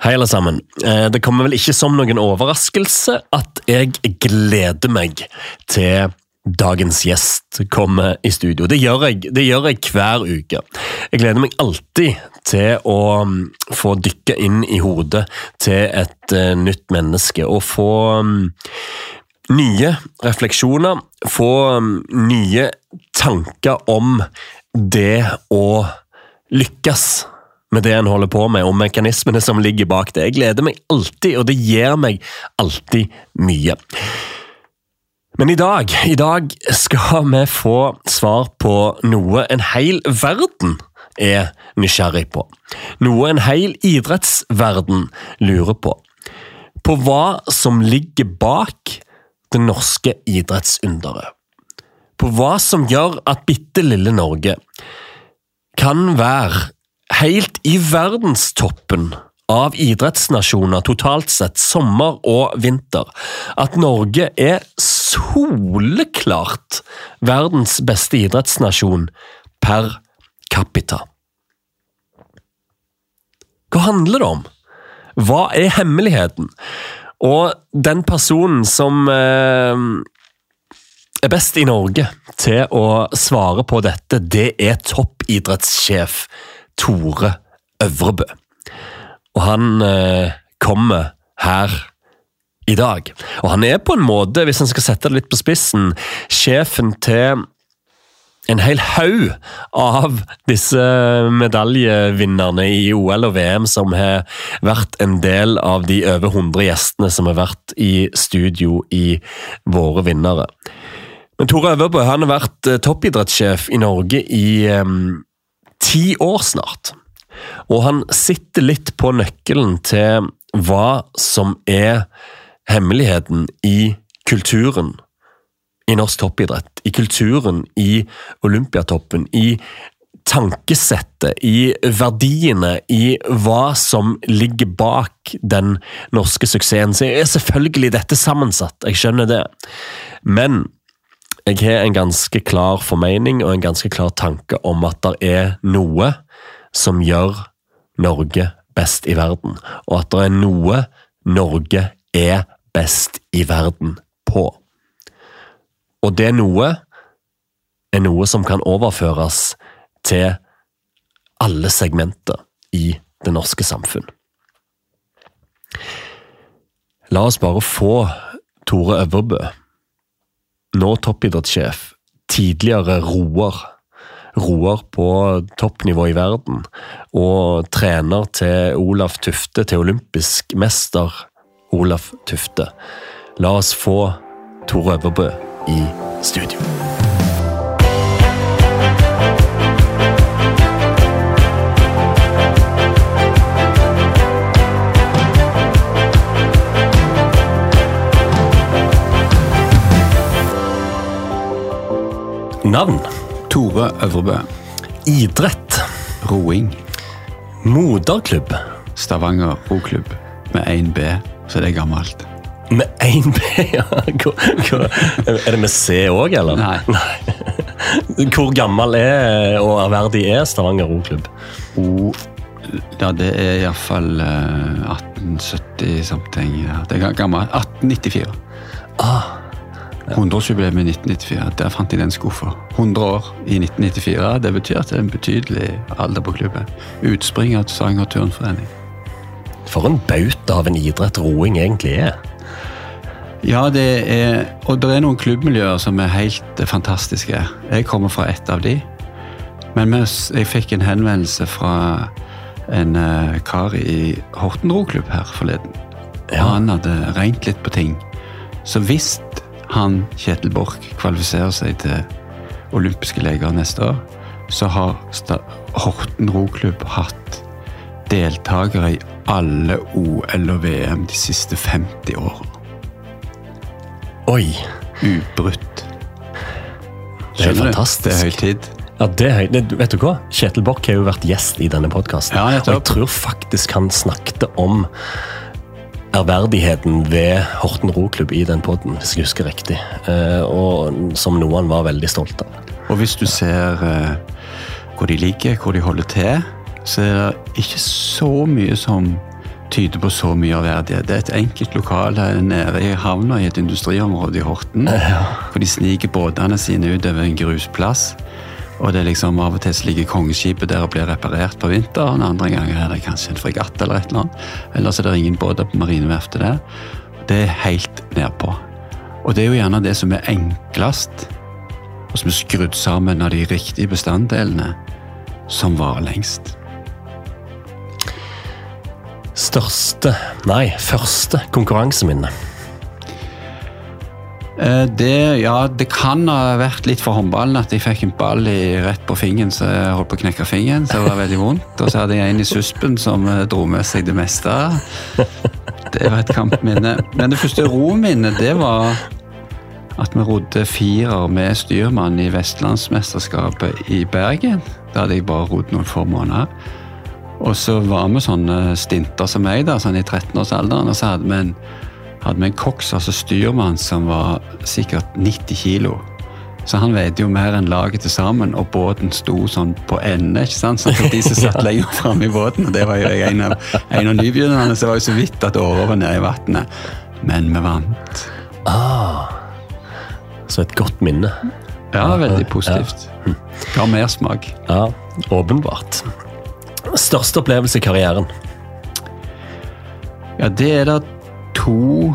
Hei alle sammen. Det kommer vel ikke som noen overraskelse at jeg gleder meg til dagens gjest kommer i studio. Det gjør jeg hver uke. Jeg gleder meg alltid til å få dykke inn i hodet til et nytt menneske og få nye refleksjoner, få nye tanker om det å lykkes med det en holder på med, og mekanismene som ligger bak det. Jeg gleder meg alltid, og det gir meg alltid mye. Men i dag skal vi få svar på noe en hel verden er nysgjerrig på. Noe en hel idrettsverden lurer på. På hva som ligger bak det norske idrettsunderet. På hva som gjør at bittelille Norge kan være helt i verdenstoppen av idrettsnasjoner totalt sett, sommer og vinter. At Norge er soleklart verdens beste idrettsnasjon per capita. Hva handler det om? Hva er hemmeligheten? Og den personen som er best i Norge til å svare på dette, det er toppidrettssjef Tore Øvrebø. Og han kommer her i dag. Og han er på en måte, hvis han skal sette det litt på spissen, sjefen til en hel haug av disse medaljevinnerne i OL og VM som har vært en del av de over 100 gjestene som har vært i studio i våre vinnere. Men Tore Øvrebø, han har vært toppidrettssjef i Norge i 10 år snart. Og han sitter litt på nøkkelen til hva som er hemmeligheten i kulturen i norsk toppidrett, i kulturen i Olympiatoppen, i tankesettet, i verdiene, i hva som ligger bak den norske suksessen. Så er selvfølgelig dette sammensatt, jeg skjønner det. Men jeg har en ganske klar formening og en ganske klar tanke om at det er noe som gjør Norge best i verden, og at det er noe Norge er best i verden på. Og det noe er noe som kan overføres til alle segmenter i det norske samfunn. La oss bare få Tore Øvrebø, nå toppidrettssjef, tidligere roer på toppnivå i verden, og trener til Olaf Tufte, til olympisk mester Olaf Tufte. La oss få Tore Øvrebø i studio. Navn? Tore Øvrebø. Idrett? Roing. Moderklubb? Stavanger roklubb med 1B, så det er gammelt. Med 1B, ja. Er det med C også, eller? Nei. Hvor gammel er og ærverdig er Stavanger roklubb? Ja, det er i hvert fall 1870 something. Ja. Det er gammelt. 1894. 100-årsjubileum i 1994, der fant jeg den skuffa. 100 år i 1994, det betyr at det er en betydelig alder på klubben. Utspring av Stavanger turnforening. For en baut av en idrett roing egentlig er. Ja, og det er noen klubbmiljøer som er helt fantastiske. Jeg kommer fra et av de. Men jeg fikk en henvendelse fra en kar i Horten roklubb her forleden. Ja. Han hadde regnet litt på ting. Så hvis han, Kjetil Borch, kvalifiserer seg til olympiske leger neste år, så har Horten roklubb hatt deltakere i alle OL og VM de siste 50 år. Oi! Ubrutt. Det er fantastisk. Det er høytid. Ja, vet du hva? Kjetil Borch har jo vært gjest i denne podcasten. Ja, og jeg tror faktisk han snakket om ærverdigheten ved Horten roklubb i den podden, hvis jeg husker riktig, og som noen var veldig stolt av. Og hvis du ser hvor de liker, hvor de holder til, så er det ikke så mye som tyder på så mye av det. Det er et enkelt lokale nede i havna i et industriområde i Horten, hvor de sniker båtene sine ut over en grusplass, og det er liksom av og til så ligger kongeskipet der og blir reparert på vinteren, andre ganger er det kanskje en fregatt eller et eller annet, ellers er det ingen båter på marineverftet der. Det er helt nedpå. Og det er jo gjerne det som er enklest, og som er skrudd sammen av de riktige bestanddelene, som var lengst. Første konkurranseminne? Det kan ha vært litt for håndballen at jeg fikk en ball rett på fingeren, så jeg holdt på å knekke fingeren, så det var veldig vondt. Og så hadde jeg en i suspen som dro med seg det meste. Det var et kampminne. Men det første rominnet, det var at vi rodde 4 med styrmann i Vestlandsmesterskapet i Bergen. Da hadde jeg bare rodd noen få måneder. Og så var vi sånne stinter som meg da, sånn i 13-årsalderen, og så hadde vi en koks, altså styrmann, som var sikkert 90 kilo. Så han veide jo mer enn laget til sammen, og båten sto sånn på ende, ikke sant? Så de som satt lenger frem i båten, og det var jo jeg en av nybegynnerne, så det var jo så vidt at året var nede i vattnet. Men vi vant. Så et godt minne. Ja, veldig positivt. Ga mer smak. Ja, åpenbart. Største opplevelse i karrieren? Ja, det er da to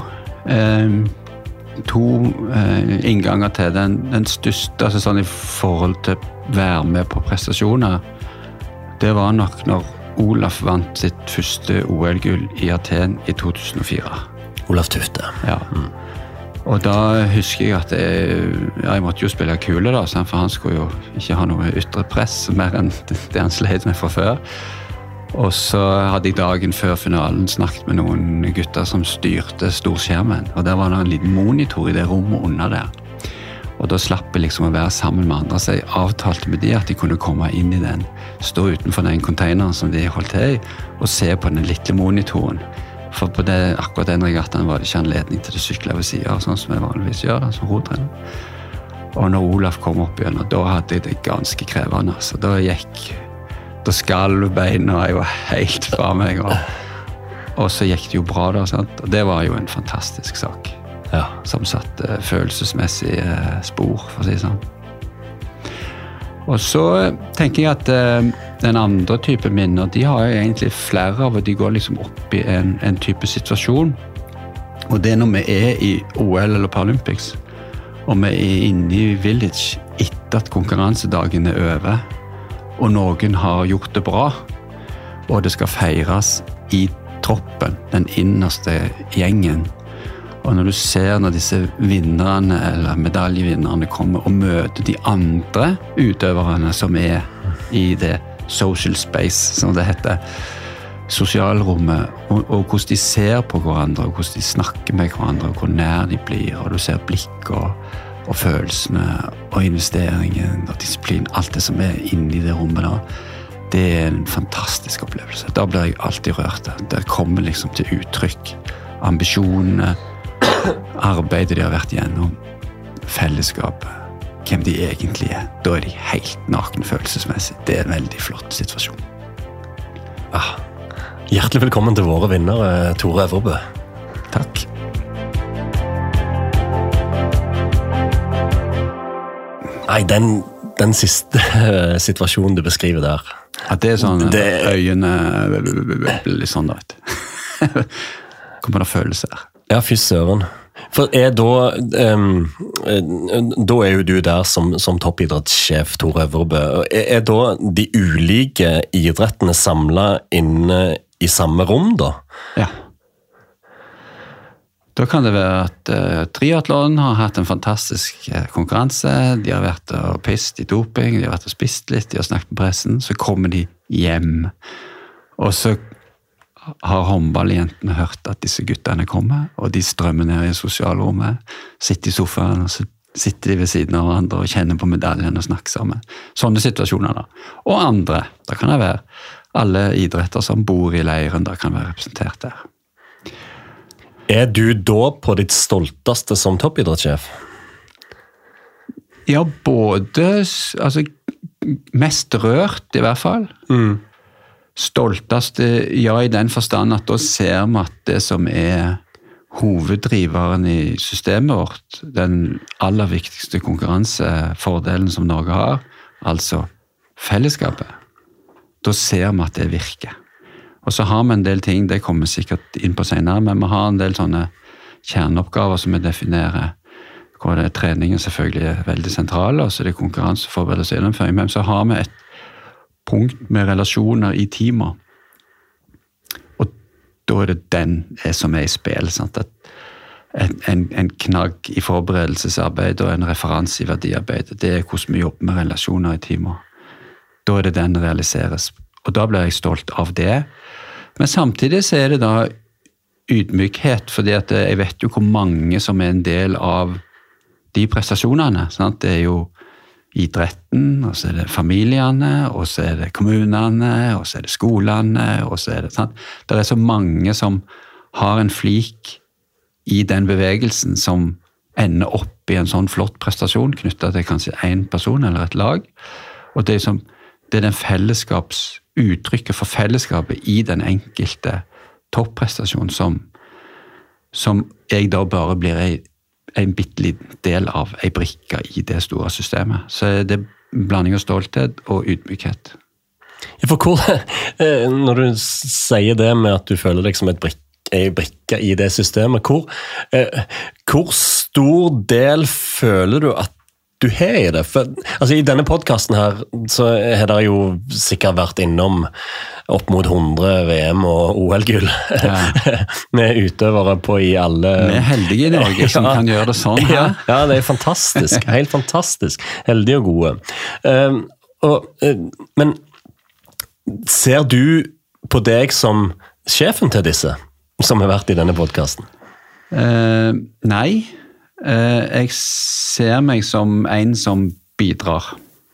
innganger til den største, altså sånn i forhold til å være med på prestasjoner. Det var nok når Olaf vant sitt første OL-gull i Aten i 2004. Olaf Tufte. Ja. Og da husker jeg at jeg måtte jo spille kule da, for han skulle jo ikke ha noe ytre press mer enn det han slet med fra før. Og så hadde jeg dagen før finalen snakket med noen gutter som styrte storskjermen, og der var det en liten monitor i det rommet under der. Og da slapp jeg liksom å være sammen med andre, så jeg avtalte med de at de kunne komme inn i den, stå utenfor den containeren som de holdt til i, og se på den lille monitoren. For på akkurat den regattaen var det ikke anledning til å sykle ved siden, sånn som jeg vanligvis gjør, som rodtrener. Og når Olaf kom opp igjen, da hadde jeg det ganske krevende. Så da skalv beina, og jeg var helt fra meg. Og så gikk det jo bra da, sant? Og det var jo en fantastisk sak. Ja. Som satte følelsesmessige spor, for å si sånn. Og så tenker jeg at den andre type minner, de har jeg egentlig flere av, og de går liksom opp i en type situasjon. Og det er når vi er i OL eller Paralympics, og vi er inne i Village etter at konkurransedagen er over, og noen har gjort det bra, og det skal feires i troppen, den innerste gjengen. Og når du ser når disse vinnerne eller medaljevinnerne kommer og møter de andre utøverne som er i det social space, som det heter, sosialrommet, og hvordan de ser på hverandre, og hvordan de snakker med hverandre, og hvor nær de blir, og du ser blikk og følelsene, og investeringen, og disiplin, alt det som er inne i det rommet da, det er en fantastisk opplevelse. Da blir jeg alltid rørt. Det kommer liksom til uttrykk, ambisjonene, arbeidet de har vært igjennom, fellesskapet, hvem de egentlig er. Da er de helt nakne følelsesmessig. Det er en veldig flott situasjon. Hjertelig velkommen til våre vinnere, Tore Øvrebø. Takk. Nei, den siste situasjonen du beskriver der. Ja, det er sånn, øyene blir litt sånn da, vet du. Kommer det følelser? Ja, fy søren. For da er jo du der som toppidrettssjef, Tore Øvrebø. Er da de ulike idrettene samlet inne i samme rom, da? Ja. Da kan det være at triathlon har hatt en fantastisk konkurranse. De har vært og pist i doping, de har vært og spist litt, de har snakket med pressen. Så kommer de hjem, og så har håndballjentene hørt at disse guttene kommer, og de strømmer ned i sosialrommet, sitter i sofaen, og så sitter de ved siden av hverandre og kjenner på medaljen og snakker sammen. Sånne situasjoner da. Og andre, da kan det være alle idretter som bor i leiren, da kan være representert der. Er du da på ditt stolteste som toppidrettssjef? Ja, både, altså mest rørt i hvert fall. Stolteste, ja, i den forstand at da ser vi at det som hoveddriveren i systemet vårt, den aller viktigste konkurransefordelen som Norge har, altså fellesskapet, da ser vi at det virker. Og så har vi en del ting, det kommer sikkert inn på senere, men vi har en del sånne kjerneoppgaver som vi definerer, hvor det treningen selvfølgelig veldig sentrale, og så det konkurranseforberedelse og gjennomføring, men så har vi et punkt med relasjoner i teamet. Og da det den som i spill, sant? At en knagg i forberedelsesarbeid og en referanse i verdiarbeid, det hvordan vi jobber med relasjoner i teamet. Da det den realiseres. Og da blir jeg stolt av det. Men samtidig så det da ydmykhet, fordi at jeg vet jo hvor mange som en del av de prestasjonene. Sant? Det jo idretten, og så det familiene, og så det kommunene, og så det skolene, og så det, sant? Det så mange som har en flik i den bevegelsen som ender opp i en sånn flott prestasjon knyttet til kanskje en person eller et lag. Og det den uttrykket for fellesskapet i den enkelte topprestasjon som jeg da bare blir en bitteliten del av en brikke i det store systemet. Så det blanding av stolthet og ydmykhet. For når du sier det med at du føler deg som en brikke i det systemet, hvor stor del føler du at du har i det? For, altså, i denne podcasten her, så har det jo sikkert vært innom opp mot 100 VM og OL-gull. Ja. Med utøvere på i alle... Vi heldige i Norge som kan gjøre det sånn her. Ja, det fantastisk. Helt fantastisk. Heldige og gode. Men ser du på deg som sjefen til disse, som har vært i denne podcasten? Nei. Jeg ser meg som en som bidrar.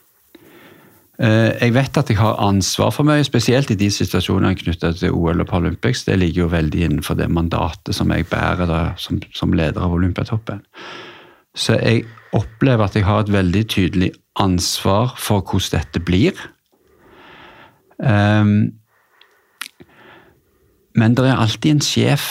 Jeg vet at jeg har ansvar for meg, spesielt i de situasjonene knyttet til OL og Paralympics. Det ligger jo veldig innenfor det mandatet som jeg bærer da, som leder av Olympiatoppen. Så jeg opplever at jeg har et veldig tydelig ansvar for hvordan dette blir. Men det alltid en sjef.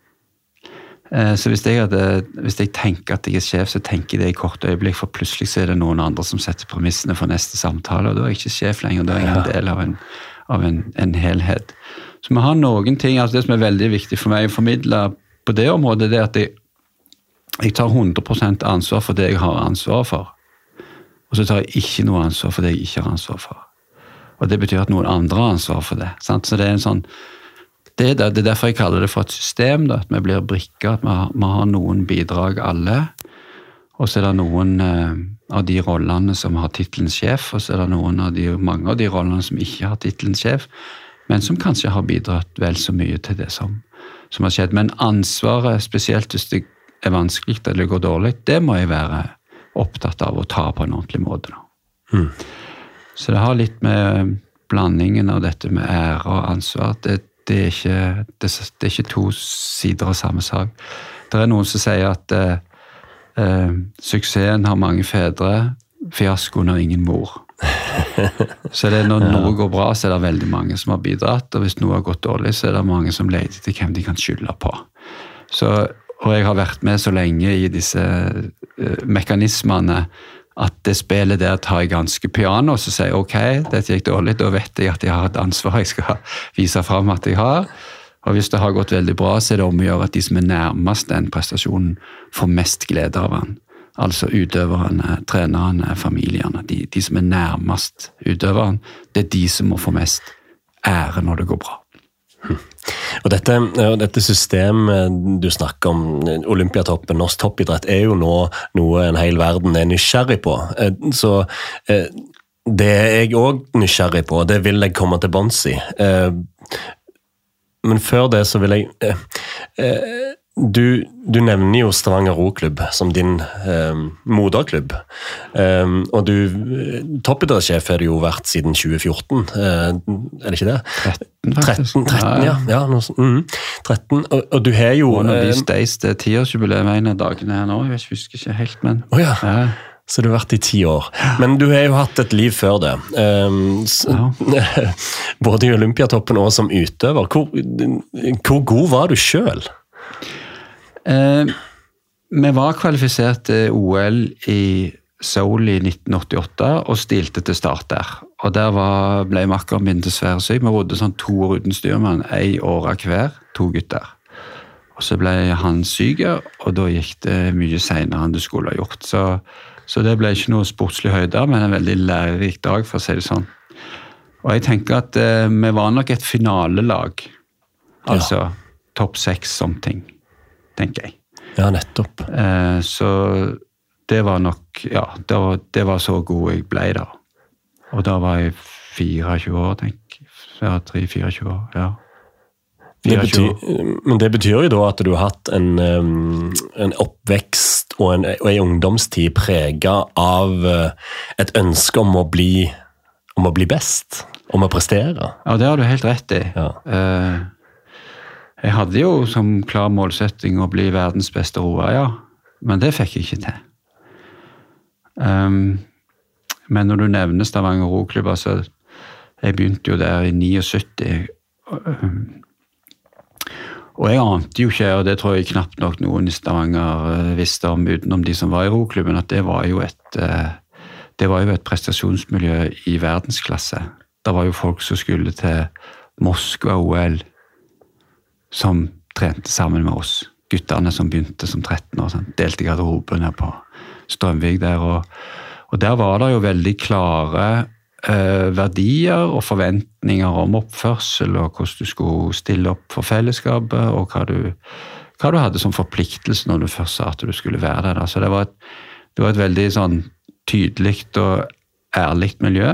Så hvis jeg tenker at jeg sjef, så tenker jeg det i kort øyeblikk, for plutselig så det noen andre som setter premissene for neste samtale, og da jeg ikke sjef lenger, da jeg en del av en helhet. Så vi har noen ting, altså det som veldig viktig for meg å formidle på det området, det at jeg tar 100% ansvar for det jeg har ansvar for, og så tar jeg ikke noe ansvar for det jeg ikke har ansvar for. Og det betyr at noen andre har ansvar for det. Sant? Så det en sånn Det derfor jeg kaller det for et system, da, at vi blir brikker, at vi har noen bidrag alle, og så det noen av de rollene som har titlen sjef, og så det mange av de rollene som ikke har titlen sjef, men som kanskje har bidratt vel så mye til det som har skjedd. Men ansvaret, spesielt hvis det vanskelig eller går dårlig, det må jeg være opptatt av å ta på en ordentlig måte. Da. Så det har litt med blandingen av dette med ære og ansvar, det er ikke to sider av samme sak. Det noen som sier at suksessen har mange fedre, fiaskoen har ingen mor. Så det når noe går bra, så det veldig mange som har bidratt, og hvis noe har gått dårlig, så det mange som leter til hvem de kan skylde på. Og jeg har vært med så lenge i disse mekanismene, at det spillet der tar jeg ganske piano, og så sier jeg, ok, dette gikk dårlig, da vet jeg at jeg har et ansvar jeg skal vise frem at jeg har. Og hvis det har gått veldig bra, så det om å gjøre at de som nærmest den prestasjonen får mest glede av den. Altså utøverne, trenerne, familiene, de som nærmest utøveren, det de som må få mest ære når det går bra. Og dette systemet du snakker om, Olympiatoppen, norsk toppidrett, jo nå noe en hel verden nysgjerrig på. Så det jeg også nysgjerrig på, det vil jeg komme til bunns i. Men før det så vil jeg... Du nevner jo Stavanger Roklubb som din moderklubb, og toppidrettssjef har du jo vært siden 2014, det ikke det? 13 ja. 13, og du har jo... One of these days, det 10-årsjubileum en av dagene her nå, jeg husker ikke helt, men... Ja. Så du har vært i 10 år. Men du har jo hatt et liv før det. Både i Olympiatoppen og som utøver. Hvor god var du selv? Vi var kvalifisert til OL i Seoul i 1988 og stilte til start der. Og der ble makkeren min dessverre syk. Vi rodde sånn 2 år uten styrmann, 1 år av hver, 2 gutter. Og så ble han syk, og da gikk det mye senere enn du skulle ha gjort. Så det ble ikke noe sportslig høyde, men en veldig lærerik dag, for å si det sånn. Og jeg tenker at vi var nok et finalelag. Altså topp 6 som ting, tenker jeg. Ja, nettopp. Så det var nok, det var så god jeg ble da. Og da var jeg 24 år, tenker jeg. 23-24 år, ja. Men det betyr jo da at du har hatt en oppvekst og en ungdomstid preget av et ønske om å bli best, om å prestere. Ja, det har du helt rett i. Ja. Jeg hadde jo som klar målsetting å bli verdens beste roer, ja. Men det fikk jeg ikke til. Men når du nevner Stavanger Roklubb, altså, jeg begynte jo der i 79, og jeg ante jo ikke, og det tror jeg knapt nok noen i Stavanger visste om, utenom de som var i roklubben, at det var jo et prestasjonsmiljø i verdensklasse. Det var jo folk som skulle til Moskva OL, som trente sammen med oss. Gutterne som begynte som 13 år, sånn, delte garderobene på Strømvik der, og der var det jo veldig klare verdier og forventninger om oppførsel og hvordan du skulle stille opp for fellesskapet og hva du hadde som forpliktelse når du først sa at du skulle være der. Så det var et veldig sånn tydelig og ærlig miljø.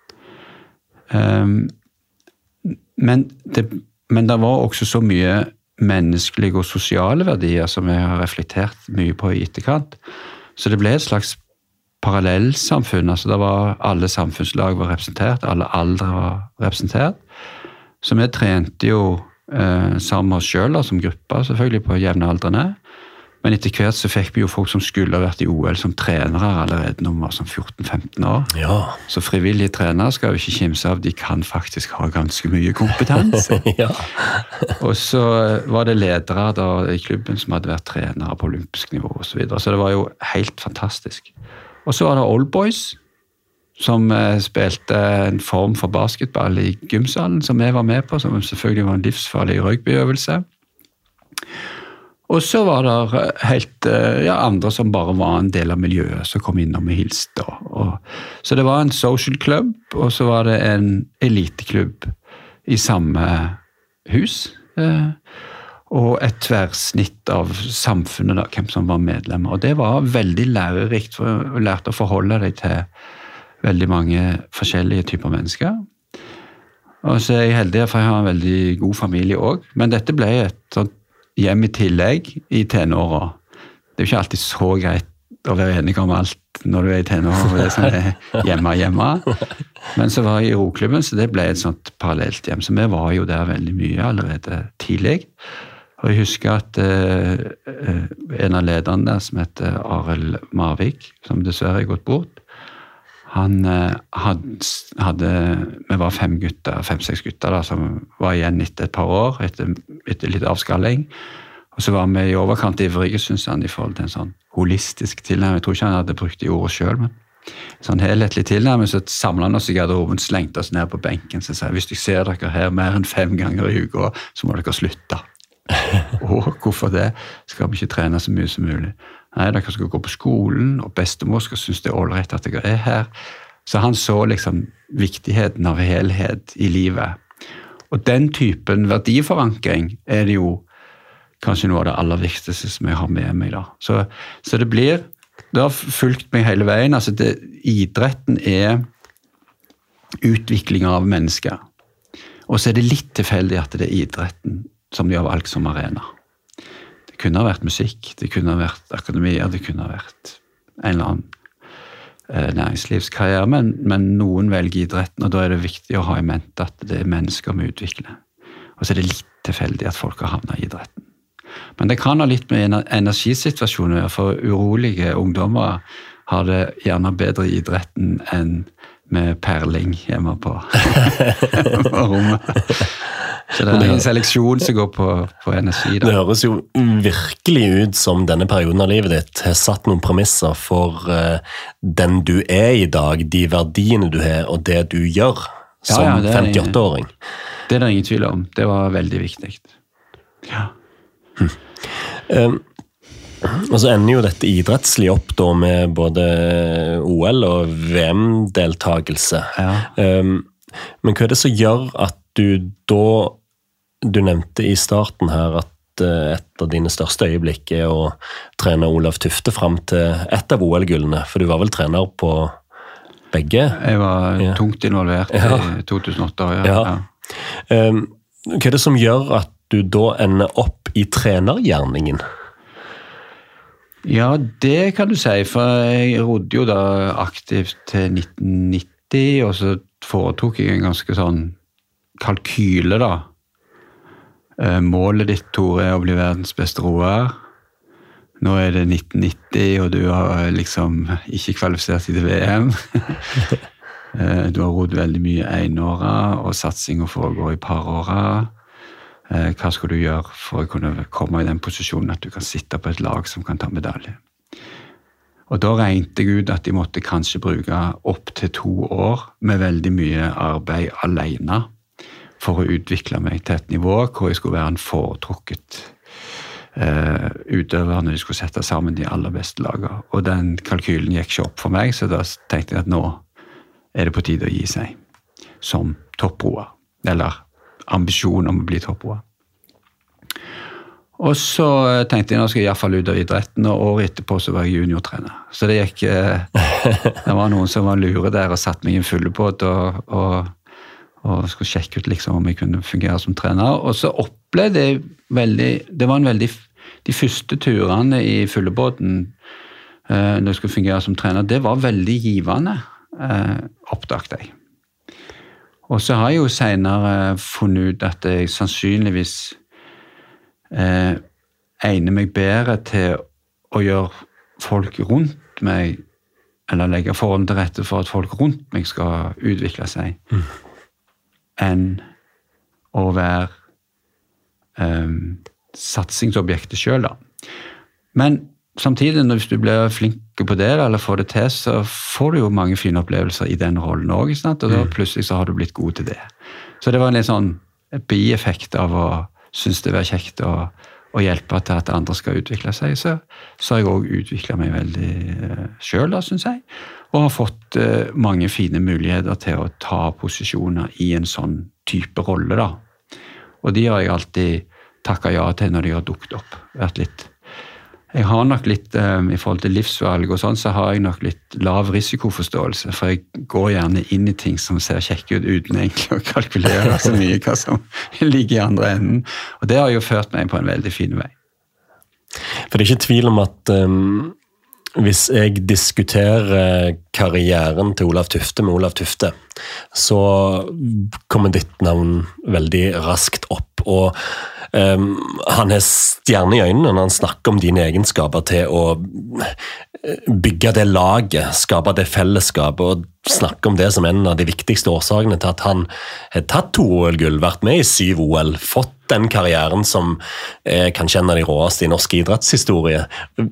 Men det var også så mye menneskelige og sosiale verdier som jeg har reflektert mye på i etterkant. Så det ble et slags parallellsamfunn, altså det var alle samfunnslag var representert, alle aldre var representert. Så vi trente jo sammen med oss selv, som grupper selvfølgelig på jevnaldrende, men etter hvert så fikk vi jo folk som skulle ha vært i OL som trenere allerede når vi var som 14-15 år. Ja. Så frivillige trenere skal jo ikke kimse av, de kan faktisk ha ganske mye kompetanse. Ja. Og så var det ledere da, i klubben som hadde vært trenere på olympisk nivå og så videre, så det var jo helt fantastisk. Og så var det Old Boys, som spilte en form for basketball i gymsalen, som jeg var med på, som selvfølgelig var en livsfarlig rugbyøvelse. Og så var det helt andre som bare var en del av miljøet, som kom inn og med hilste. Så det var en social club, og så var det en eliteklubb i samme hus, og et tverrsnitt av samfunnet, da, hvem som var medlemmer. Og det var veldig lærerikt, for jeg lærte å forholde deg til veldig mange forskjellige typer mennesker. Og så er jeg heldig, for jeg har en veldig god familie også. Men dette ble et sånt hjem i tillegg i tenåra. Det er jo ikke alltid så greit å være enig om alt når du er i tenåra, for det som er hjemme. Men så var jeg i roklubben, så det ble et sånt parallelt hjem. Så vi var jo der veldig mye allerede tidlig. Og jeg husker at en av lederne der, som heter Arild Marvik, som dessverre er gått bort, han hadde, vi var 5-6 gutter da, som var igjen etter et par år, etter litt avskalling. Og så var vi i overkant ivrige, synes han, i forhold til en sånn holistisk tilnærming. Jeg tror ikke han hadde brukt de ordet selv, men sånn helhetlig tilnærming, så samlet han oss i garderoben, slengte oss ned på benken, så sa jeg, hvis jeg ser dere her mer enn 5 ganger i uka, så må dere slutte. Hvorfor det? Skal vi ikke trene så mye som mulig? Nei, dere skal gå på skolen, og bestemor skal synes det er ålreit at dere er her. Så han så liksom viktigheten av helhet i livet. Og den typen verdiforankring er det jo kanskje noe av det aller viktigste som jeg har med meg da. Så det har fulgt meg hele veien. Altså idretten er utvikling av mennesker. Og så er det litt tilfeldig at det er idretten som de har valgt som arena. Det kunne ha vært musikk, det kunne ha vært akademier, det kunne ha vært en eller annen næringslivskarriere, men noen velger idretten, og da er det viktig å ha i mente at det er mennesker vi utvikler. Og så er det litt tilfeldig at folk har havnet i idretten. Men det kan ha litt med energisituasjonen, for urolige ungdommer har det gjerne bedre i idretten enn med perling hjemme på rommet. Så det en seleksjon som går på energi. Da. Det høres jo virkelig ut som denne perioden av livet ditt har satt noen premisser for den du i dag, de verdiene du har, og det du gjør som 58-åring. Det det ingen tvil om. Det var veldig viktig. Ja. Og så ender jo dette idrettslig opp da med både OL og VM-deltagelse. Ja. Men hva det som gjør at du da, du nevnte i starten her at et av dine største øyeblikk å trene Olav Tufte frem til et av OL-gullene, for du var vel trener på begge? Jeg var tungt involvert i 2008. Ja. Hva det som gjør at du da ender opp i trenergjerningen? Ja, det kan du si, for jeg rodde jo da aktivt til 1990, og så foretok jeg en ganske sånn kalkyle da. Målet ditt, Tore, å bli verdens beste roer. Nå det 1990, og du har liksom ikke kvalifisert til VM. Du har rodd veldig mye enåret, og satsingen foregår i paråret. Hva skal du gjøre for å kunne komme i den posisjonen at du kan sitte på et lag som kan ta medalje? Og da regnet jeg ut at de måtte kanskje bruke opp til 2 år med veldig mye arbeid alene for å utvikle meg til et nivå hvor jeg skulle være en foretrukket utøver når de skulle sette sammen de aller beste lagene. Og den kalkylen gikk ikke opp for meg, så da tenkte jeg at nå det på tide å gi seg som topproer, eller ambisjon om å bli topproer. Og så tenkte jeg nå skal jeg i hvert fall ut av idretten, og året etterpå så var jeg juniortrener. Så det gikk, det var noen som var lure der og satt meg i en fullebåt og skulle sjekke ut liksom om jeg kunne fungere som trener. Og så opplevde jeg de første turene i fullebåten når jeg skulle fungere som trener, det var veldig givende, oppdaget jeg. Og så har jeg jo senere funnet ut at jeg sannsynligvis egner meg bedre til å gjøre folk rundt meg, eller legge forholdene til rette for at folk rundt meg skal utvikle seg, enn å være satsingsobjektet selv da. Men samtidig, hvis du blir flink på det, eller får det til, så får du jo mange fine opplevelser i den rollen også, og da plutselig så har du blitt god til det. Så det var en litt sånn bieffekt av å synes det var kjekt å hjelpe til at andre skal utvikle seg, så har jeg også utviklet meg veldig selv, da, synes jeg, og har fått mange fine muligheter til å ta posisjoner i en sånn type rolle, da. Og de har jeg alltid takket ja til når de har dukket opp, Jeg har nok litt, i forhold til livsvalg og sånn, så har jeg nok litt lav risikoforståelse, for jeg går gjerne inn i ting som ser kjekke ut uten egentlig å kalkulere så mye hva som ligger i andre enden. Og det har jo ført meg på en veldig fin vei. For det ikke tvil om at hvis jeg diskuterer karrieren til Olav Tufte med Olav Tufte, så kommer ditt navn veldig raskt opp, og han har stjerne i øynene når han snakker om dine egenskaper til å bygge det laget, skape det fellesskapet og snakke om det som en av de viktigste årsakene til at han har tatt 2 OL-gull, vært med i 7 OL, fått den karrieren som kanskje en av de råeste i norsk idrettshistorie.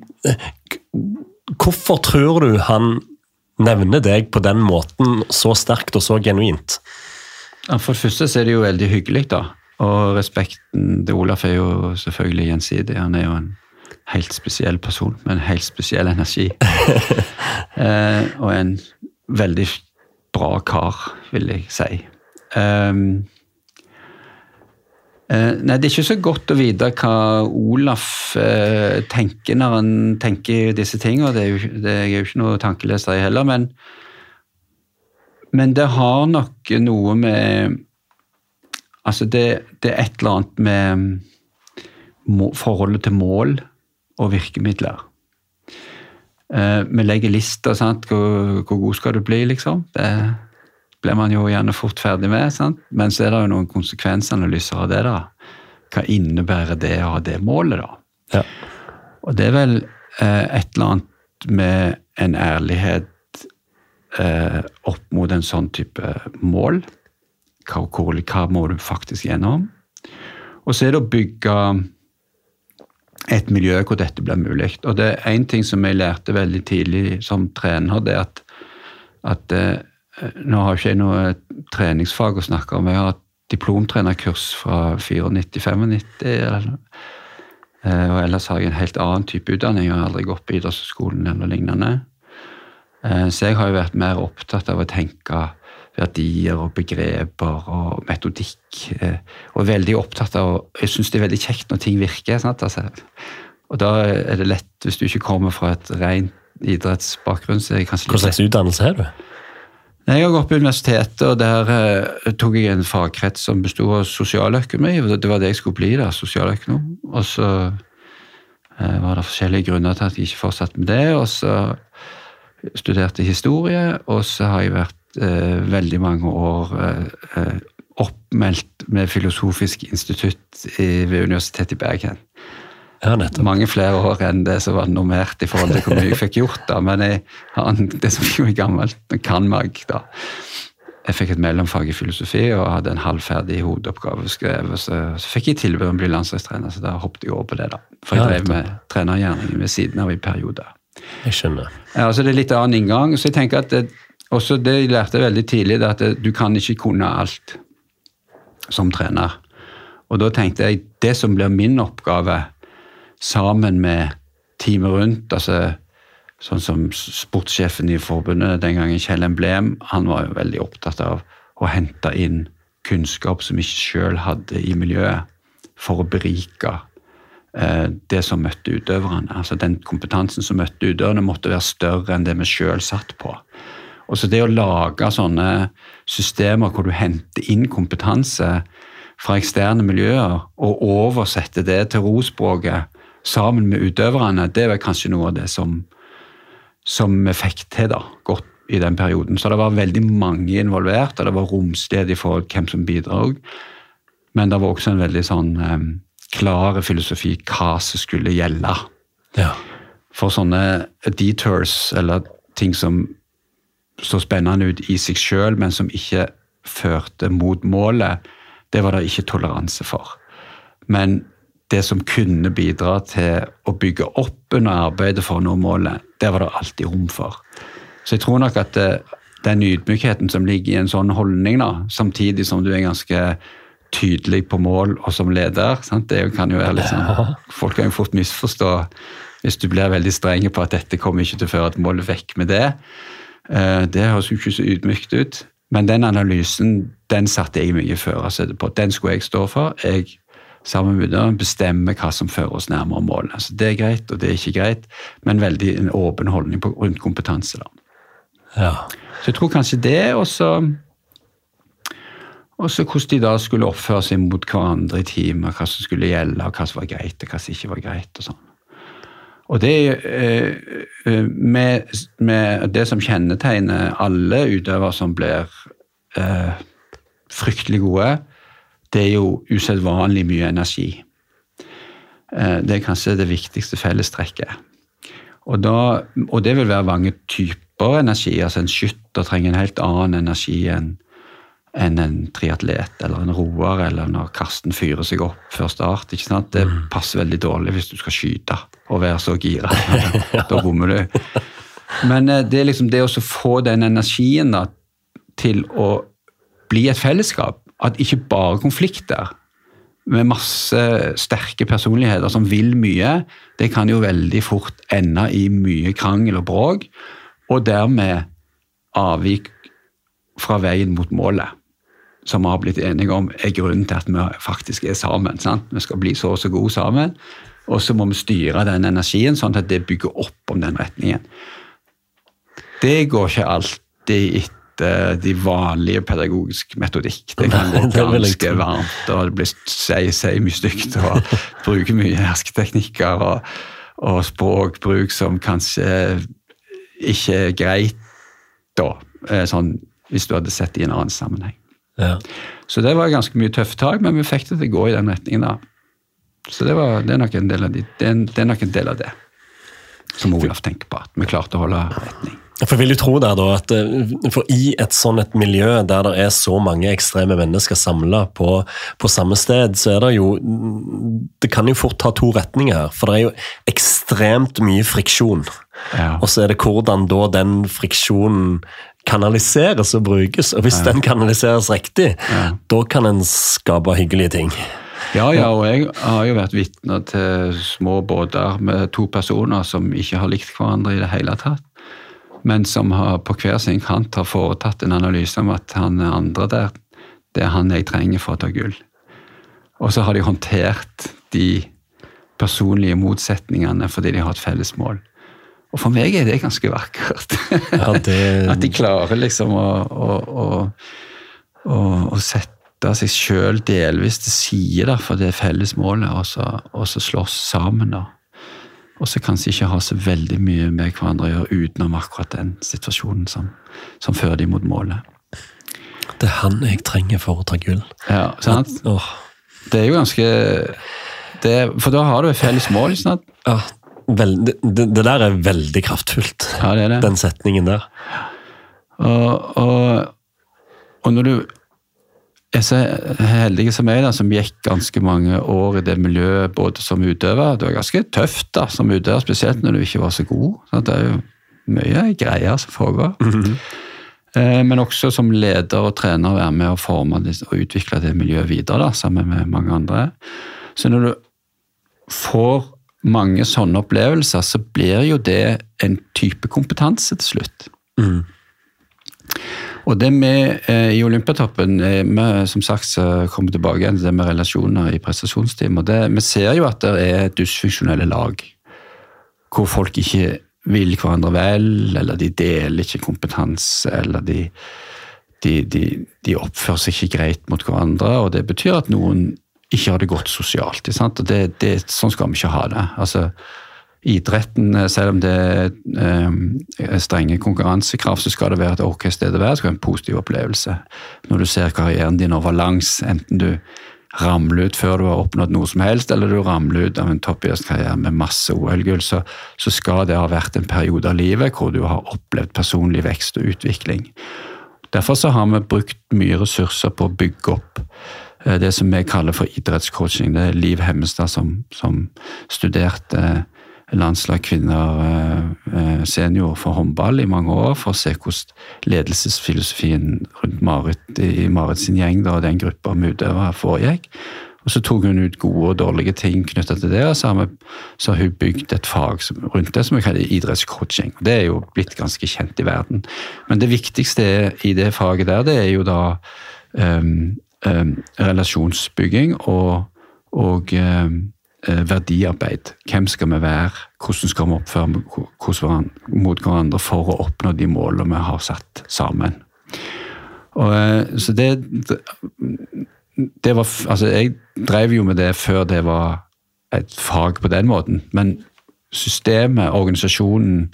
Hvorfor tror du han nevner deg på den måten så sterkt og så genuint? For det første så det jo veldig hyggelig da. Og respekten til Olaf jo selvfølgelig gjensidig. Han jo en helt spesiell person, med en helt spesiell energi. Og en veldig bra kar, vil jeg si. Nei, det ikke så godt å vite hva Olaf tenker når han tenker disse tingene. Det jo ikke noe tankeleser i heller, men det har nok noe med... Altså det et eller annet med forholdet til mål og virkemidler. Vi legger lister, sant? Hvor god skal du bli, liksom? Det blir man jo gjerne fort ferdig med, sant? Men så det jo noen konsekvensanalyser av det da. Hva innebærer det å ha det målet da? Ja. Og det vel et eller annet med en ærlighet opp mot en sånn type mål. Hva må du faktisk gjennom? Og så det å bygge et miljø hvor dette blir mulig. Og det en ting som jeg lærte veldig tidlig som trener, det at nå har ikke jeg noe treningsfag å snakke om. Jeg har et diplomtrenerkurs fra 94-95, og ellers har jeg en helt annen type utdanning. Jeg har aldri gått på idrettsskolen eller lignende. Så jeg har jo vært mer opptatt av å tenke verdier og begreper og metodikk, og veldig opptatt av, jeg synes det veldig kjekt når ting virker, sant? Altså, og da det lett, hvis du ikke kommer fra et rent idrettsbakgrunn, så det kanskje Hva slags utdannelse du? Jeg har gått på universitetet, og der tok jeg en fagkrets som bestod av sosialøkonomi, og det var det jeg skulle bli da, sosialøkonom, og så var det forskjellige grunner til at jeg ikke fortsatte med det, og så studerte historie, og så har jeg vært veldig mange år oppmeldt med Filosofisk institutt ved Universitetet i Bergen. Ja, nettopp. Mange flere år enn det som var normert i forhold til hvor mye jeg fikk gjort da, men jeg har det som er gammelt, kan meg da. Jeg fikk et mellomfag i filosofi og hadde en halvferdig hovedoppgave skrevet, så fikk jeg tilbud om å bli landslagstrener, så da hoppet jeg over på det da. For jeg drev med trenergjerningen ved siden av i perioder. Jeg skjønner. Ja, så det litt annen inngang, så jeg tenker at også det jeg lærte veldig tidlig, at du kan ikke kunne alt som trener. Og da tenkte jeg, det som blir min oppgave, sammen med teamet rundt, altså sånn som sportssjefen i forbundet, den gangen Kjell Emblem, han var jo veldig opptatt av å hente inn kunnskap som ikke selv hadde i miljøet, for å berike det som møtte utøverne. Altså den kompetansen som møtte utøverne måtte være større enn det vi selv satt på. Og så det å lage sånne systemer hvor du henter inn kompetanse fra eksterne miljøer og oversetter det til rospråket sammen med utøverne, det var kanskje noe av det som vi fikk til da, godt i den perioden. Så det var veldig mange involvert, og det var romslighet i forhold til hvem som bidrar. Men det var også en veldig sånn klare filosofi hva som skulle gjelde. Ja. For sånne detours, eller ting som så spennende ut i seg selv, men som ikke førte mot målet, det var det ikke toleranse for. Men det som kunne bidra til å bygge opp under arbeidet for å nå målet, det var det alltid rom for. Så jeg tror nok at den ydmykheten som ligger i en sånn holdning, da, samtidig som du er ganske tydelig på mål og som leder, sant? Det kan jo være litt sånn, folk kan jo fort misforstå hvis du blir veldig strenge på at dette kommer ikke til å føre et mål vekk med det. Det høres jo ikke så ydmykt ut, men den analysen, den satte jeg mye før. Altså, den skulle jeg stå for. Jeg, sammen med utøveren, bestemmer hva som fører oss nærmere målet. Altså, det er greit, og det er ikke greit, men veldig en åpen holdning rundt kompetanse. Da. Ja. Så jeg tror kanskje det, og så hvordan de da skulle oppføre seg mot hverandre i teamet, hva som skulle gjelde, og hva som var greit, og hva som ikke var greit, og sånn. Og det med det som kjennetegner alle utøvere som blir fryktelig gode, det er jo usedvanlig mye energi. Det er kanskje det viktigste fellestrekket. Og det vil være mange typer energi. Altså en skytter trenger en helt annen energi enn en triatlet, eller en roer, eller når Karsten fyrer seg opp før start. Ikke sant? Det passer veldig dårlig hvis du skal skyte og være så gira. Da bommer du. Men det er liksom det å få den energien da, til å bli et fellesskap, at ikke bare konflikter med masse sterke personligheter som vil mye, det kan jo veldig fort ende i mye krangel og bråk, og dermed avvik fra veien mot målet, som vi har blitt enige om er grunnen til at vi faktisk er sammen. Sant? Vi skal bli så og så gode sammen, og så må vi styre den energien sånn at det bygger opp om den retningen. Det går ikke alltid etter de vanlige pedagogiske metodikk. Det kan gå ganske varmt, og det blir sier mye stygt, og bruker mye hersketeknikker og språkbruk som kanskje ikke er greit da, sånn, hvis du hadde sett det i en annen sammenheng. Ja. Så det var ganske mye tøft tag, men vi fikk det til å gå i den retningen da. Så det er nok en del av det. som Olaf tenker på, at vi klarte å holde retning. For jeg vil jo tro der da, at for i et sånn et miljø der det så mange ekstreme mennesker samlet på samme sted, så det jo, det kan jo fort ta to retninger her, for det jo ekstremt mye friksjon. Ja. Og så det hvordan da den friksjonen kanaliseres og brukes, og hvis den kanaliseres riktig, da kan en skape hyggelige ting. Ja, og jeg har jo vært vitne til små båter med to personer som ikke har likt hverandre i det hele tatt, men som på hver sin kant har foretatt en analyse om at han andre der, det han jeg trenger for å ta gull. Og så har de håndtert de personlige motsetningene fordi de har et felles mål. Og for meg det ganske vakkert. Ja, at de klarer liksom å sette seg selv delvis til side for det felles målet, og så slåss sammen da. Og så kanskje ikke ha så veldig mye med hverandre å gjøre utenom akkurat den situasjonen som fører de mot målet. Det han jeg trenger for å ta gull. Ja, sant? Det jo ganske... for da har du et felles mål, sant? Ja, det der veldig kraftfullt. Ja, det. Den setningen der. Og når du er så heldig som jeg da, som gikk ganske mange år i det miljøet, både som utøver, det var ganske tøft da, som utøver, spesielt når du ikke var så god. Så det jo mye greier som foregår. Men også som leder og trener være med å forme og utvikle det miljøet videre da, sammen med mange andre. Så når du får mange sånne opplevelser, så blir jo det en type kompetanse til slutt. Og det med i Olympiatoppen, vi som sagt kommer tilbake igjen til det med relasjoner i prestasjonsteam, og vi ser jo at det dysfunksjonelle lag, hvor folk ikke vil hverandre vel, eller de deler ikke kompetanse, eller de oppfører seg ikke greit mot hverandre, og det betyr at noen ikke har det godt sosialt, sant? Og sånn skal vi ikke ha det. Altså, idretten, selv om det strenge konkurransekrav, så skal det være et ok sted å være, så skal det være en positiv opplevelse. Når du ser karrieren din over langs, enten du ramler ut før du har oppnådd noe som helst, eller du ramler ut av en toppidrettskarriere med masse OL-gull, så skal det ha vært en periode av livet hvor du har opplevd personlig vekst og utvikling. Derfor så har vi brukt mye ressurser på å bygge opp det som vi kaller for idrettscoaching. Det Liv Hemmestad som studerte landslag kvinner senior for håndball i mange år, for å se hvordan ledelsesfilosofien rundt Marit i Marit sin gjeng da, og den gruppa med utøvere foregikk. Og så tok hun ut gode og dårlige ting knyttet til det, og så har hun bygd et fag rundt det som vi kaller idrettscoaching. Det jo blitt ganske kjent i verden. Men det viktigste i det faget der, det jo da relasjonsbygging og verdiarbeid. Hvem skal vi være? Hvordan skal vi oppføre oss mot hverandre for å oppnå de målene vi har satt sammen? Så det var, altså jeg drev jo med det før det var et fag på den måten, men systemet, organisasjonen,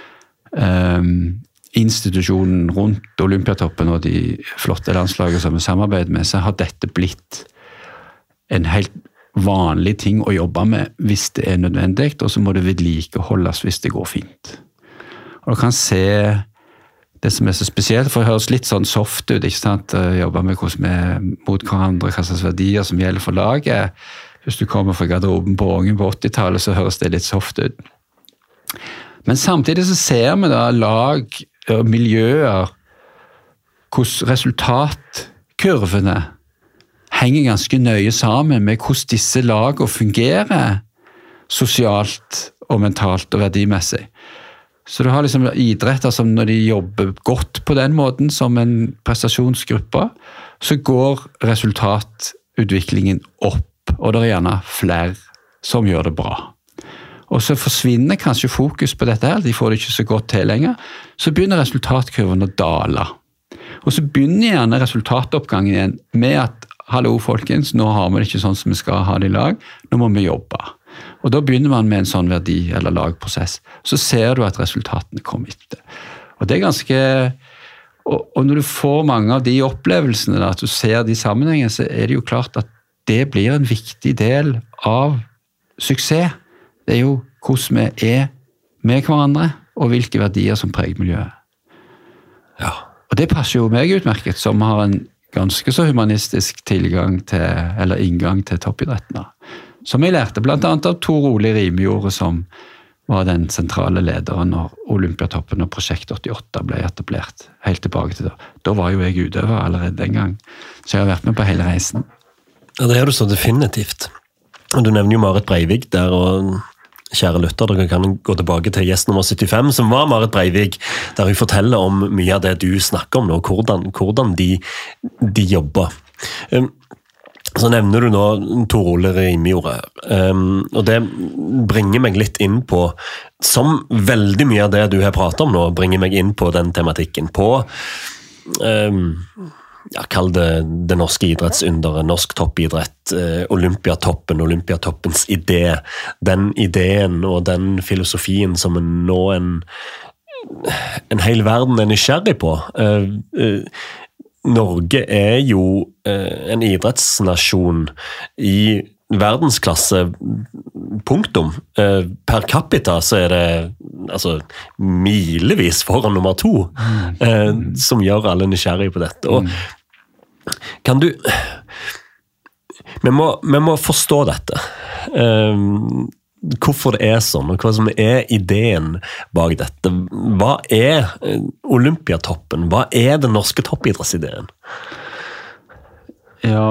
institusjonen rundt Olympiatoppen og de flotte landslagene som vi samarbeider med, så har dette blitt en helt vanlig ting å jobbe med hvis det nødvendig, og så må det vedlikeholdes hvis det går fint. Og du kan se det som så spesielt, for det høres litt sånn soft ut, ikke sant? Jobbe med hvordan vi mot hverandre, hva slags verdier som gjelder for laget. Hvis du kommer fra garderoben på Ången på 80-tallet, så høres det litt soft ut. Men samtidig så ser vi da lag og miljøer, hvordan resultatkurvene henger ganske nøye sammen med hvordan disse lagene fungerer sosialt og mentalt og verdimessig. Så du har liksom idretter som når de jobber godt på den måten som en prestasjonsgruppe, så går resultatutviklingen opp, og det gjerne flere som gjør det bra. Og så forsvinner kanskje fokus på dette her, de får det ikke så godt til lenger, så begynner resultatkurven å dale. Og så begynner gjerne resultatoppgangen igjen med at hallo folkens, nå har vi det ikke sånn som vi skal ha det i lag, nå må vi jobbe. Og da begynner man med en sånn verdi- eller lagprosess. Så ser du at resultatene kommer etter. Og det ganske... Og når du får mange av de opplevelsene, da, at du ser de sammenhengene, så det jo klart at det blir en viktig del av suksess. Det jo hvordan vi med hverandre, og hvilke verdier som preger miljøet. Ja. Og det passer jo meg utmerket, som har en ganske så humanistisk inngang til toppidretten. Som jeg lærte blant annet av Tor Ole Rimejord, som var den sentrale lederen når Olympiatoppen og Prosjekt 88 ble etablert. Helt tilbake til da. Da var jo jeg utøver allerede den gang, så jeg har vært med på hele reisen. Ja, det er du så definitivt. Du nevner jo Marit Breivik der, og kjære lytter, dere kan gå tilbake til gjest nummer 75, som var Marit Breivik, der hun forteller om mye av det du snakker om nå, hvordan de jobber. Så nevner du nå Tor Ole Rimejord, og det bringer meg litt inn på, som veldig mye av det du har pratet om nå, bringer meg inn på den tematikken, på kall det norske idrettsunderet, norsk toppidrett, Olympiatoppens idé, den ideen og den filosofien som nå en hel verden er nysgjerrig på. Norge er jo en idrettsnasjon i verdensklasse, punktum. Per capita så er det altså milevis foran nummer 2, som gjør alle nysgjerrige på dette. Og kan du... Vi må forstå dette. Hvorfor det er sånn, og hva som er ideen bak dette. Hva er Olympiatoppen? Hva er den norske toppidrettsideen? Ja,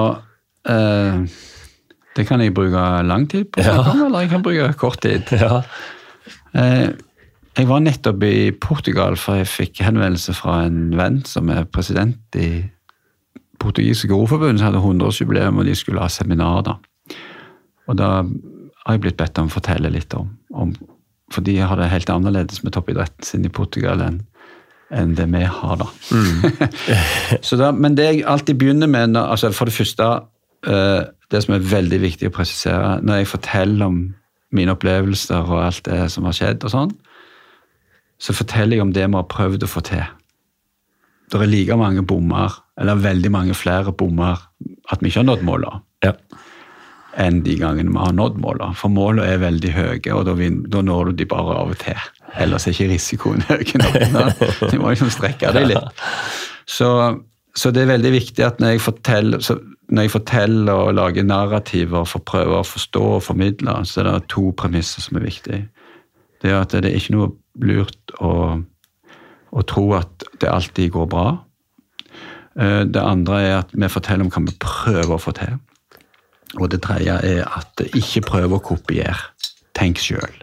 det kan jeg bruke lang tid på, eller jeg kan bruke kort tid. Ja. Jeg var nettopp i Portugal, for jeg fikk henvendelse fra en venn som er president i Portugisiske Roforbund, som hadde 100-årsjubileum, og de skulle ha seminar da. Og da har jeg blitt bedt om å fortelle litt om for de har det helt annerledes med toppidretten sin i Portugal enn det vi har da. Så da. Men det jeg alltid begynner med, altså for det første, det som er veldig viktig å presisere, når jeg forteller om mine opplevelser og alt det som har skjedd og sånn, så forteller jeg om det vi har prøvd å få til. Det er like mange bommer, eller veldig mange flere bommer, at vi ikke har nådd målet. Ja. Enn de gangene vi har nådd målet. For målet er veldig høye, og da når du de bare av og til. Ellers er ikke risikoen høy nok. Du må liksom strekke deg litt. Så det er veldig viktig at når jeg forteller og lager narrativer for å prøve å forstå og formidle, så er det 2 premisser som er viktige. Det er at det er ikke noe lurt å tro at det alltid går bra. Det andre er at vi forteller om hva vi prøver å få til. Og det tredje er at ikke prøve å kopiere. Tenk selv.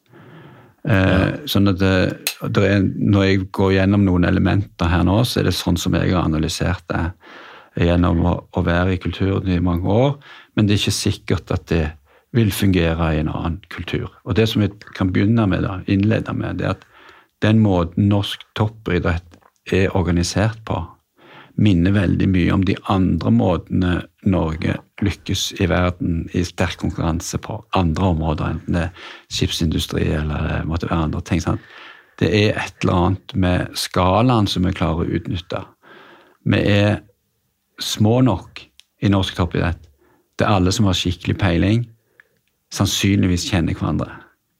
Sånn at når jeg går gjennom noen elementer her nå, så er det sånn som jeg har analysert det gjennom å være i kulturen i mange år, men det er ikke sikkert at det vil fungere i en annen kultur. Og det som vi kan begynne med, innlede med, det er at den måten norsk toppidrett er organisert på, minner veldig mye om de andre måtene Norge lykkes i verden i sterk konkurranse på andre områder, enten det er skipsindustri eller det måtte være andre ting. Sant? Det er et eller annet med skalaen som vi klarer å utnytte. Vi er små nok i norsk toppidrett. Det er alle som har skikkelig peiling, sannsynligvis kjenner hverandre,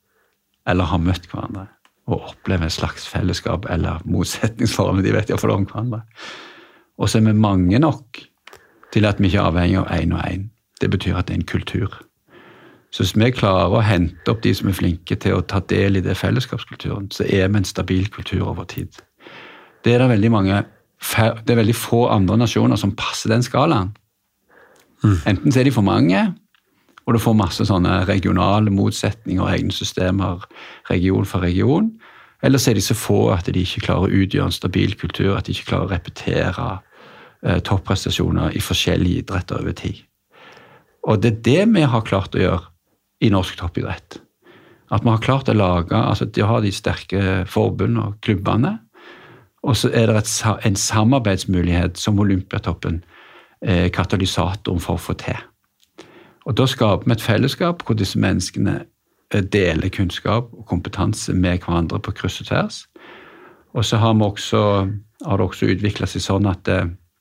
eller har møtt hverandre, og opplever et slags fellesskap eller motsetningsforhold, de vet iallfall om hverandre. Og så er vi mange nok til at vi ikke er avhengig av en og en. Det betyr at det er en kultur. Så hvis vi klarer å hente opp de som er flinke til å ta del i det fellesskapskulturen, så er vi en stabil kultur over tid. Det er veldig få andre nasjoner som passer den skalaen. Enten så er de for mange, og du får masse sånne regionale motsetninger og egne systemer, region for region, eller så er de så få at de ikke klarer å utgjøre en stabil kultur, at de ikke klarer å repetere topprestasjoner i forskjellige idretter over tid. Og det er det vi har klart å gjøre i norsk toppidrett. At vi har klart å lage, altså de har de sterke forbund og klubbene, og så er det en samarbeidsmulighet som Olympiatoppen er katalysatoren for å få til. Og da skaper vi et fellesskap hvor disse menneskene deler kunnskap og kompetanse med hverandre på kryss og tvers. Og så har det også utviklet seg sånn at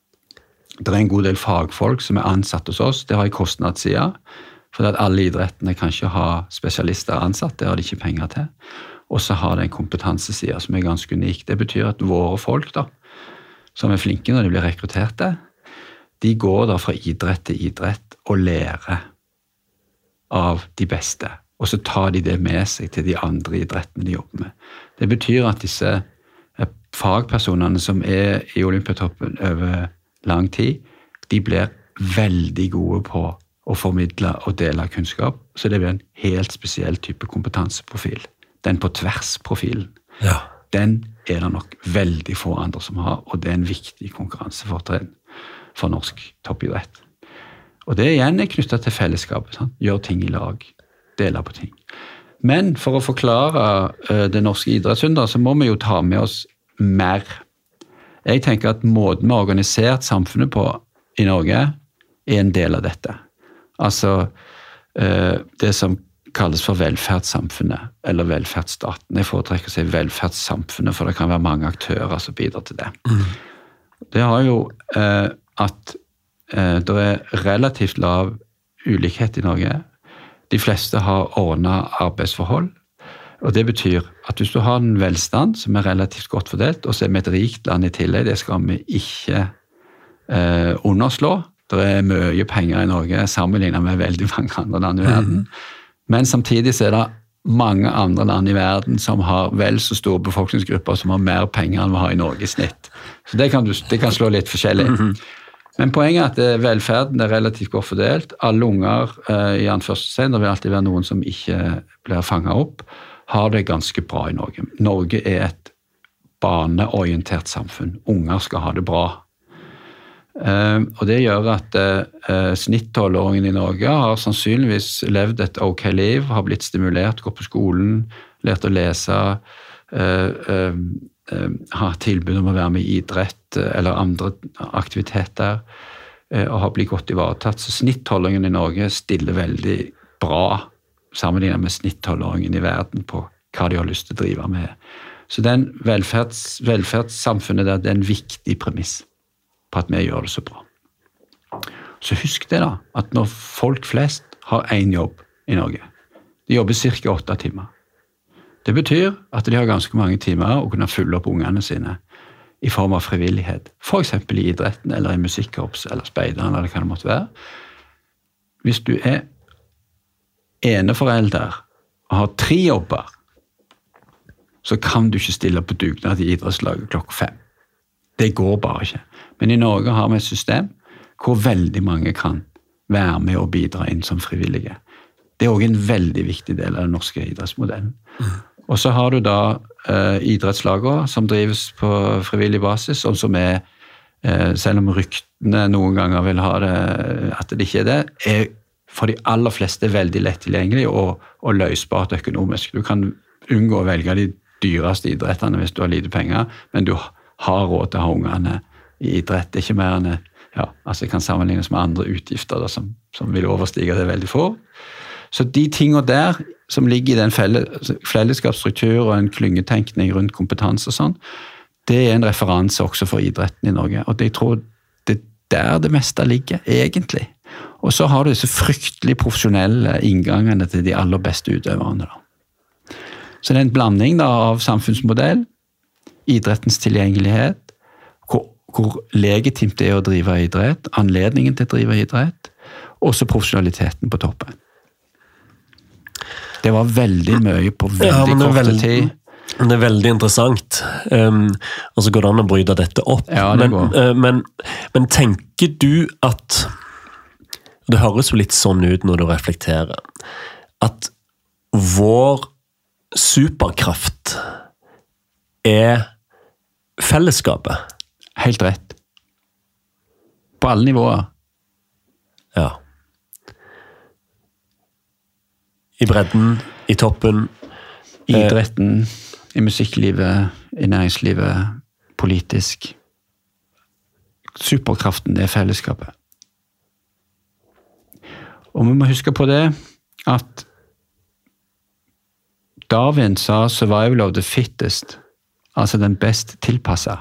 det er en god del fagfolk som er ansatt hos oss. Det har en kostnadsside, for at alle idrettene kan ikke ha spesialister ansatt, det har de ikke penger til. og så har det en kompetanseside som ganske unik. Det betyr at våre folk da, som flinke når de blir rekrutterte, de går da fra idrett til idrett og lærer av de beste, og så tar de det med seg til de andre idrettene de jobber med. Det betyr at disse fagpersonene som i Olympiatoppen over lang tid, de blir veldig gode på å formidle og dele kunnskap, så det blir en helt spesiell type kompetanseprofil. Den på tvers-profilen. Ja. Den det nok veldig få andre som har, og det en viktig konkurransefortrinn for norsk toppidrett. Og det igjen knyttet til fellesskapet. Sant? Gjør ting i lag, dele på ting. Men for å forklare det norske idrettsunder, så må vi jo ta med oss mer. Jeg tenker at måten vi har organisert samfunnet på i Norge en del av dette. Altså det som kalles for velferdssamfunnet, eller velferdsstaten. Jeg foretrekker å si velferdssamfunnet, for det kan være mange aktører som bidrar til det. Det har jo at det relativt lav ulikhet i Norge. De fleste har ordnet arbeidsforhold, og det betyr at hvis du har en velstand som relativt godt fordelt, og så vi et rikt land i tillegg, det skal vi ikke underslå. Det mye penger i Norge sammenlignet med veldig mange andre land i verden. Men samtidig så det mange andre land i verden som har vel så store befolkningsgrupper som har mer penger enn vi har i Norge i snitt. Så det kan slå litt forskjellig. Men poenget at velferden relativt godt fordelt. Alle unger i anførselstegn, det vil alltid være noen som ikke blir fanget opp, har det ganske bra i Norge. Norge et barneorientert samfunn. Unger skal ha det bra. Og det gjør at snitt-12-åringen i Norge har sannsynligvis levd et ok liv, har blitt stimulert, gått på skolen, lært å lese, har tilbud om å være med i idrett eller andre aktiviteter, og har blitt godt ivaretatt. Så snitt-12-åringen i Norge stiller veldig bra sammenlignet med snitt-12-åringen i verden på hva de har lyst til å drive med. Så den velferdssamfunnet der, det en viktig premiss på at vi gjør det så bra. Så husk det da, at når folk flest har en jobb i Norge, de jobber cirka 8 timer. Det betyr at de har ganske mange timer å kunne fylle opp ungene sine i form av frivillighet. For eksempel i idretten, eller i musikkorps, eller speideren, eller hva det måtte være. Hvis du eneforelder og har 3 jobber, så kan du ikke stille på dugnad i idrettslaget klokka 5. Det går bare ikke. Men i Norge har vi et system hvor veldig mange kan være med og bidra inn som frivillige. Det også en veldig viktig del av den norske idrettsmodellen. Og så har du da idrettslagene som drives på frivillig basis, og som selv om ryktene noen ganger vil ha det, at det ikke det, for de aller fleste veldig lett tilgjengelig og løsbart økonomisk. Du kan unngå å velge de dyreste idrettene hvis du har lite penger, men du har råd til å ha ungene i idrett. Det ikke mer enn altså kan sammenlignes med andre utgifter da, som vil overstige det veldig få. Så de tingene der som ligger i den fellesskapsstruktur og en klyngetenkning rundt kompetanse og sånn, det en referanse også for idretten i Norge. Og jeg tror det der det meste ligger, egentlig. Og så har du disse fryktelig profesjonelle inngangene til de aller beste utøverne. Da. Så det en blanding da, av samfunnsmodell, idrettens tilgjengelighet, hvor legitimt det å drive idrett, anledningen til å drive idrett, og så profesjonaliteten på toppen. Det var veldig mye på veldig korte tid. Det veldig interessant, og så går det an å bryte dette opp. Ja, det går. Men tenker du at, det høres jo litt sånn ut når du reflekterer, at vår superkraft fellesskapet? Helt rett. På alle nivåer. Ja. I bredden, i toppen. I idretten, i musikklivet, i næringslivet, politisk. Superkraften, det fellesskapet. Og vi må huske på det, at Darwin sa survival of the fittest, altså den best tilpasset.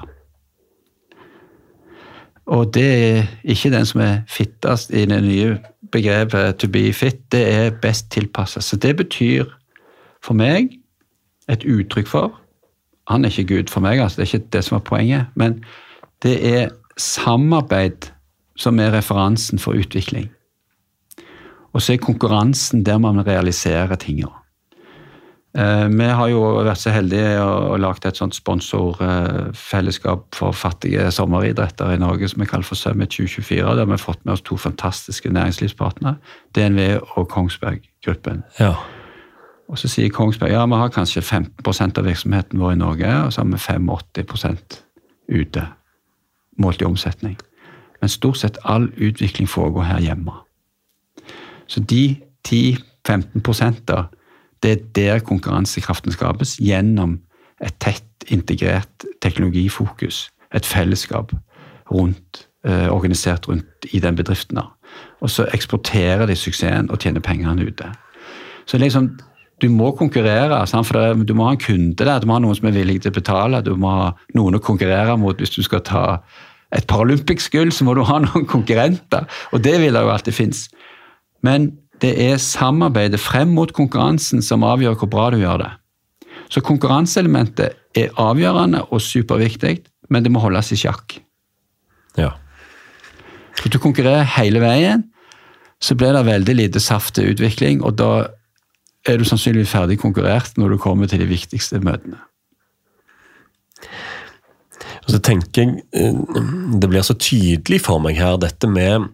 Og det ikke den som fittest i det nye begrepet to be fit, det best tilpasset. Så det betyr for meg et uttrykk for. Han ikke Gud for meg, altså, det ikke det som poenget, men det samarbeid som referansen for utvikling. Og så konkurransen der man realiserer tingene. Vi har jo vært så heldige og lagt et sånt sponsorfellesskap for fattige sommeridretter i Norge som vi kaller for Summit 2024, der vi har fått med oss 2 fantastiske næringslivspartnere, DNV og Kongsberg-gruppen. Ja. Og så sier Kongsberg, ja, vi har kanskje 15% av virksomheten vår i Norge, og så har vi 85% ute, målt i omsetning. Men stort sett all utvikling foregår her hjemme. Så de 10-15% da, det der konkurransekraften skapes gjennom et tett integrert teknologifokus, et fellesskap organisert rundt i den bedriften. Og så eksporterer de suksessen og tjener pengene ute. Så liksom, du må konkurrere, for du må ha en kunde der, du må ha noen som villig til å betale, du må ha noen å konkurrere mot hvis du skal ta et paralympisk gull, så må du ha noen konkurrenter, og det vil det jo alltid finnes. Men det samarbeidet frem mot konkurransen som avgjør hvor bra du gjør det. Så konkurranseelementet avgjørende og superviktig, men det må holdes i sjakk. Ja. Hvis du konkurrerer hele veien, så blir det veldig lite saft til utvikling, og da du sannsynligvis ferdig konkurrert når du kommer til de viktigste møtene. Og så tenker jeg, det blir så tydelig for meg her, dette med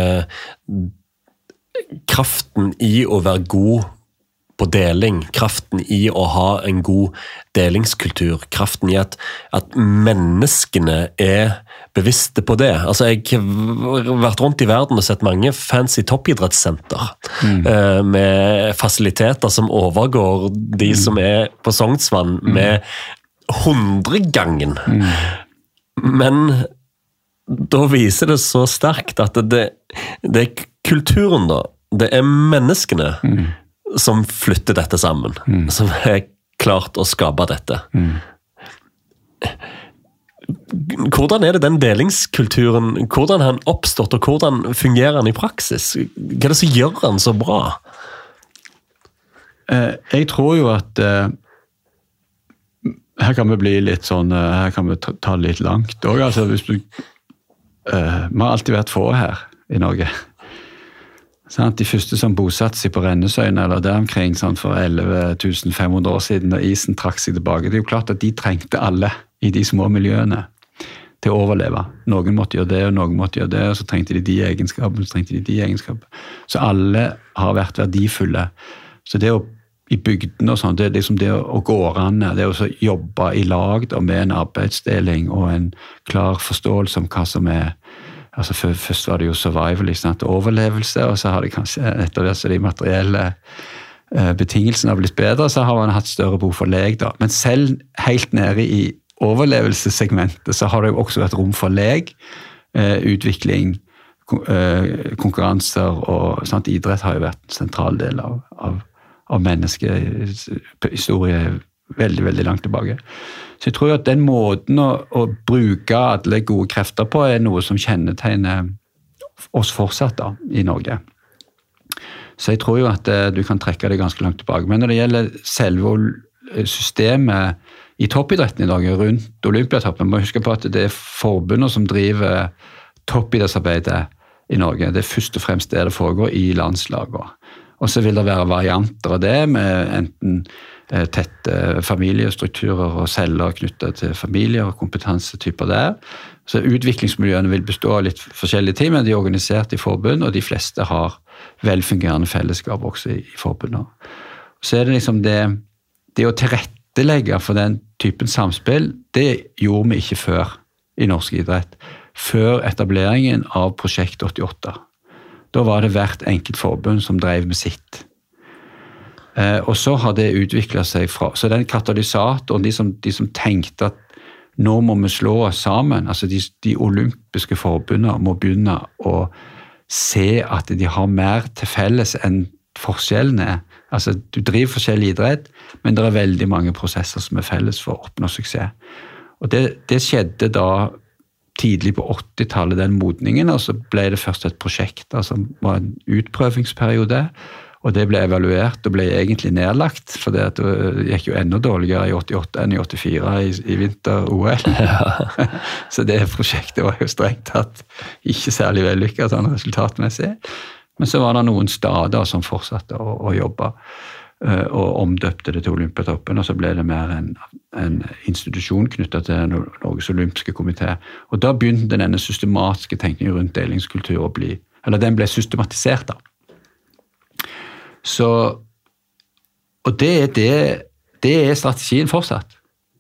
kraften i å være god på deling, kraften i å ha en god delingskultur, kraften i at menneskene bevisste på det. Altså, jeg har vært rundt i verden og sett mange fancy toppidrettssenter med fasiliteter som overgår de som på Sognsvann med 100-gangen. Men da viser det så sterkt at det kulturen da, det menneskene som flytter dette sammen, som klart å skape dette. Hvordan det den delingskulturen, hvordan har den oppstått, og hvordan fungerer den i praksis? Hva det som gjør den så bra? Jeg tror jo at her kan vi bli litt sånn, her kan vi ta det litt langt også, altså hvis du vi har alltid vært få her i Norge. De første som bosatte seg på Rennesøyen eller der omkring for 11.500 år siden, da isen trakk seg tilbake, det jo klart at de trengte alle i de små miljøene til å overleve. Noen måtte gjøre det, og noen måtte gjøre det, og så trengte de egenskapene, så trengte de egenskapene. Så alle har vært verdifulle. Så det i bygdene og sånn, det liksom det å gå an, det å jobbe i lag da, med en arbeidsdeling og en klar forståelse om hva som altså først var det jo survival, overlevelse, og så har det kanskje etter det så de materielle betingelsene har blitt bedre, så har man hatt større behov for leg da. Men selv helt nede i overlevelsessegmentet så har det jo også vært rom for leg, utvikling, konkurranser og sånt. Idrett har jo vært en sentral del av menneskehistorie veldig, veldig langt tilbake. Så jeg tror at den måten å bruke alle gode krefter på noe som kjennetegner oss fortsatt da, i Norge. Så jeg tror jo at du kan trekke det ganske langt tilbake. Men når det gjelder selve systemet i toppidretten i dag, rundt Olympiatoppen, må huske på at det forbundet som driver toppidrettsarbeidet i Norge. Det først og fremst det foregår i landslagene. Og så vil det være varianter av det, med enten tette familiestrukturer og celler knyttet til familier og kompetansetyper der. Så utviklingsmiljøene vil bestå av litt forskjellige ting, men de er organisert i forbund, og de fleste har velfungerende fellesskap også i forbundet. Så det liksom det å tilrettelegge for den typen samspill, det gjorde vi ikke før i norsk idrett, før etableringen av Prosjekt 88. Da var det hvert enkelt forbund som drev med sitt. Og så har det utviklet seg fra, så den katalysatoren, de som tenkte at nå må vi slå oss sammen, altså de olympiske forbundene må begynne å se at de har mer til felles enn forskjellene. Altså du driver forskjellig idrett, men det er veldig mange prosesser som er felles for å oppnå suksess. Og det skjedde da tidlig på 80-tallet, den modningen, og så ble det først et prosjekt, altså var en utprøvingsperiode, Og det ble evaluert og ble egentlig nedlagt, for det gikk jo enda dårligere i 88 enn i 84 i vinter-OL. Ja. Så det prosjektet var jo strengt tatt ikke særlig vellykket sånn resultatmessig. Men så var det noen stader som fortsatte å jobbe, og omdøpte det til Olympiatoppen, og så ble det mer en institusjon knyttet til Norges olympiske komité. Og da begynte denne systematiske tenkningen rundt delingskultur å bli, eller den ble systematisert da. Så, og det er strategien fortsatt.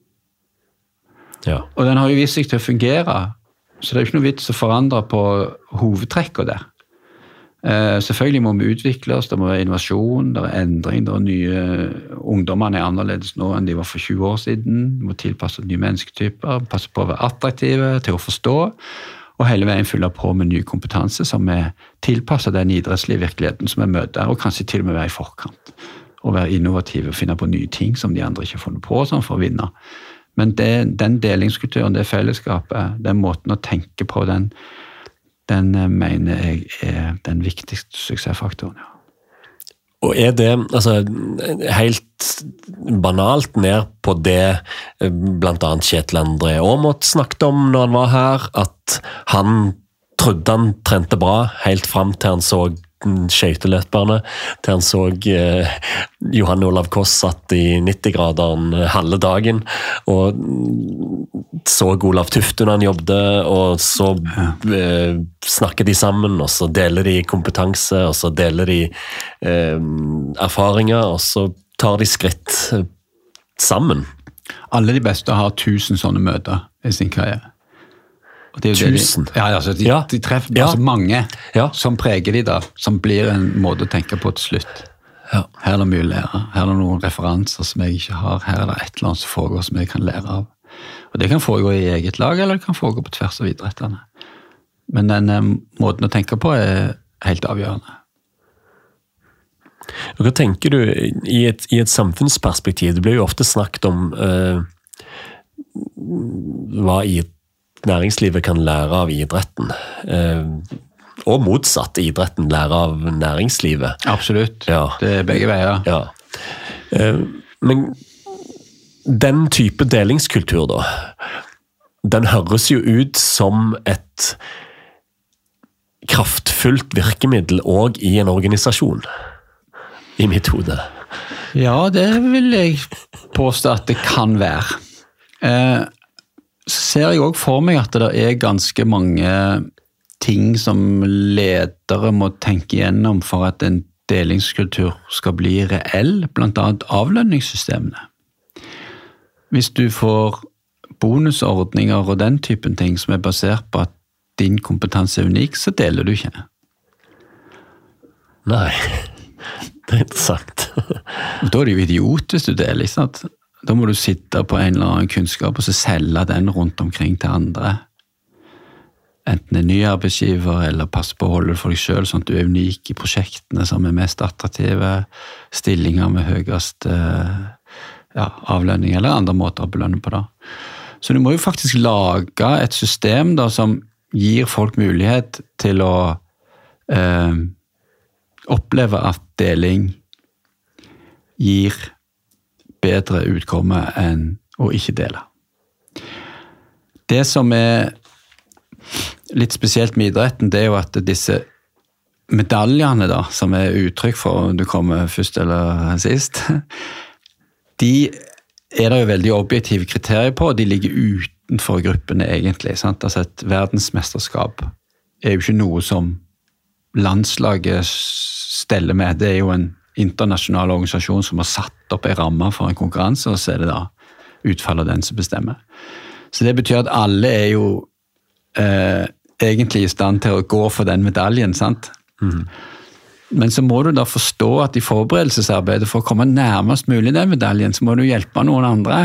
Ja. Og den har jo vist seg til å fungere, så det er jo ikke noe vits å forandre på hovedtrekkene der. Selvfølgelig må vi utvikle oss, det må være innovasjon, det er endring, det er nye ungdommene er annerledes nå enn de var for 20 år siden, vi må tilpasse nye mennesketyper, passe på å være attraktive, til å forstå, og hele veien fylle på med ny kompetanse som er tilpasset den idrettslige virkeligheten som vi møter, og kanskje til og med være i forkant, og være innovative og finne på nye ting som de andre ikke har funnet på sånn for å vinne. Men den delingskulturen, det fellesskapet, den måten å tenke på, den mener jeg er den viktigste suksessfaktoren. Ja. Og er det helt banalt ned på det blant annet Kjetil André Aamodt snakket om når han var her, at han trodde han trente bra helt frem til han så skøyteløperne, til han så Johan Olav Koss satt i 90-graderen halve dagen, og så Olav Tufte når han jobbet, og så snakker de sammen, og så deler de kompetanse, og så deler de erfaringer, og så tar de skritt sammen. Alle de beste har 1000 sånne møter i sin karriere. 1000? De treffer mange som preger de da, som blir en måte å tenke på til slutt. Ja. Her er det mye å lære, her er det noen referanser som jeg ikke har, her er det et eller annet som foregår som jeg kan lære av. Og det kan foregå i eget lag, eller det kan foregå på tvers av idrettene. Men den måten å tenke på er helt avgjørende. Og hva tenker du i et samfunnsperspektiv? Det blir jo ofte snakket om hva næringslivet kan lære av idretten, og motsatt, idretten lærer av næringslivet. Absolutt, det er begge veier. Ja. Men den type delingskultur da, den høres jo ut som et kraftfullt virkemiddel også i en organisasjon, i mitt hode. Ja, det vil jeg påstå at det kan være. Så ser jeg også for meg at det er ganske mange ting som ledere må tenke igjennom for at en delingskultur skal bli reell, blant annet avlønningssystemene. Hvis du får bonusordninger og den typen ting som er basert på at din kompetanse er unik, så deler du ikke. Nei, det er interessant. Da er det jo idiot hvis du deler, ikke sant? Da må du sitte på en eller annen kunnskap og så selge den rundt omkring til andre. Enten en ny arbeidsgiver, eller passe på å holde det for deg selv, sånn at du er unik i prosjektene som er mest attraktive, stillinger med høyest avlønning, eller andre måter å belønne på da. Så du må jo faktisk lage et system da, som gir folk mulighet til å oppleve at deling gir bedre utkomme enn å ikke dele. Det som er litt spesielt med idretten, det er jo at disse medaljene da, som er uttrykk for om du kommer først eller sist, de er det jo veldig objektive kriterier på, og de ligger utenfor gruppene egentlig. Sant? Altså et verdensmesterskap er jo ikke noe som landslaget steller med, det er jo en internasjonal organisasjon som har satt opp en ramme for en konkurranse, og så er det da utfallet den som bestemmer. Så det betyr at alle er jo egentlig i stand til å gå for den medaljen, sant? Mm. Men så må du da forstå at i forberedelsesarbeidet for å komme nærmest mulig den medaljen, så må du hjelpe noen andre.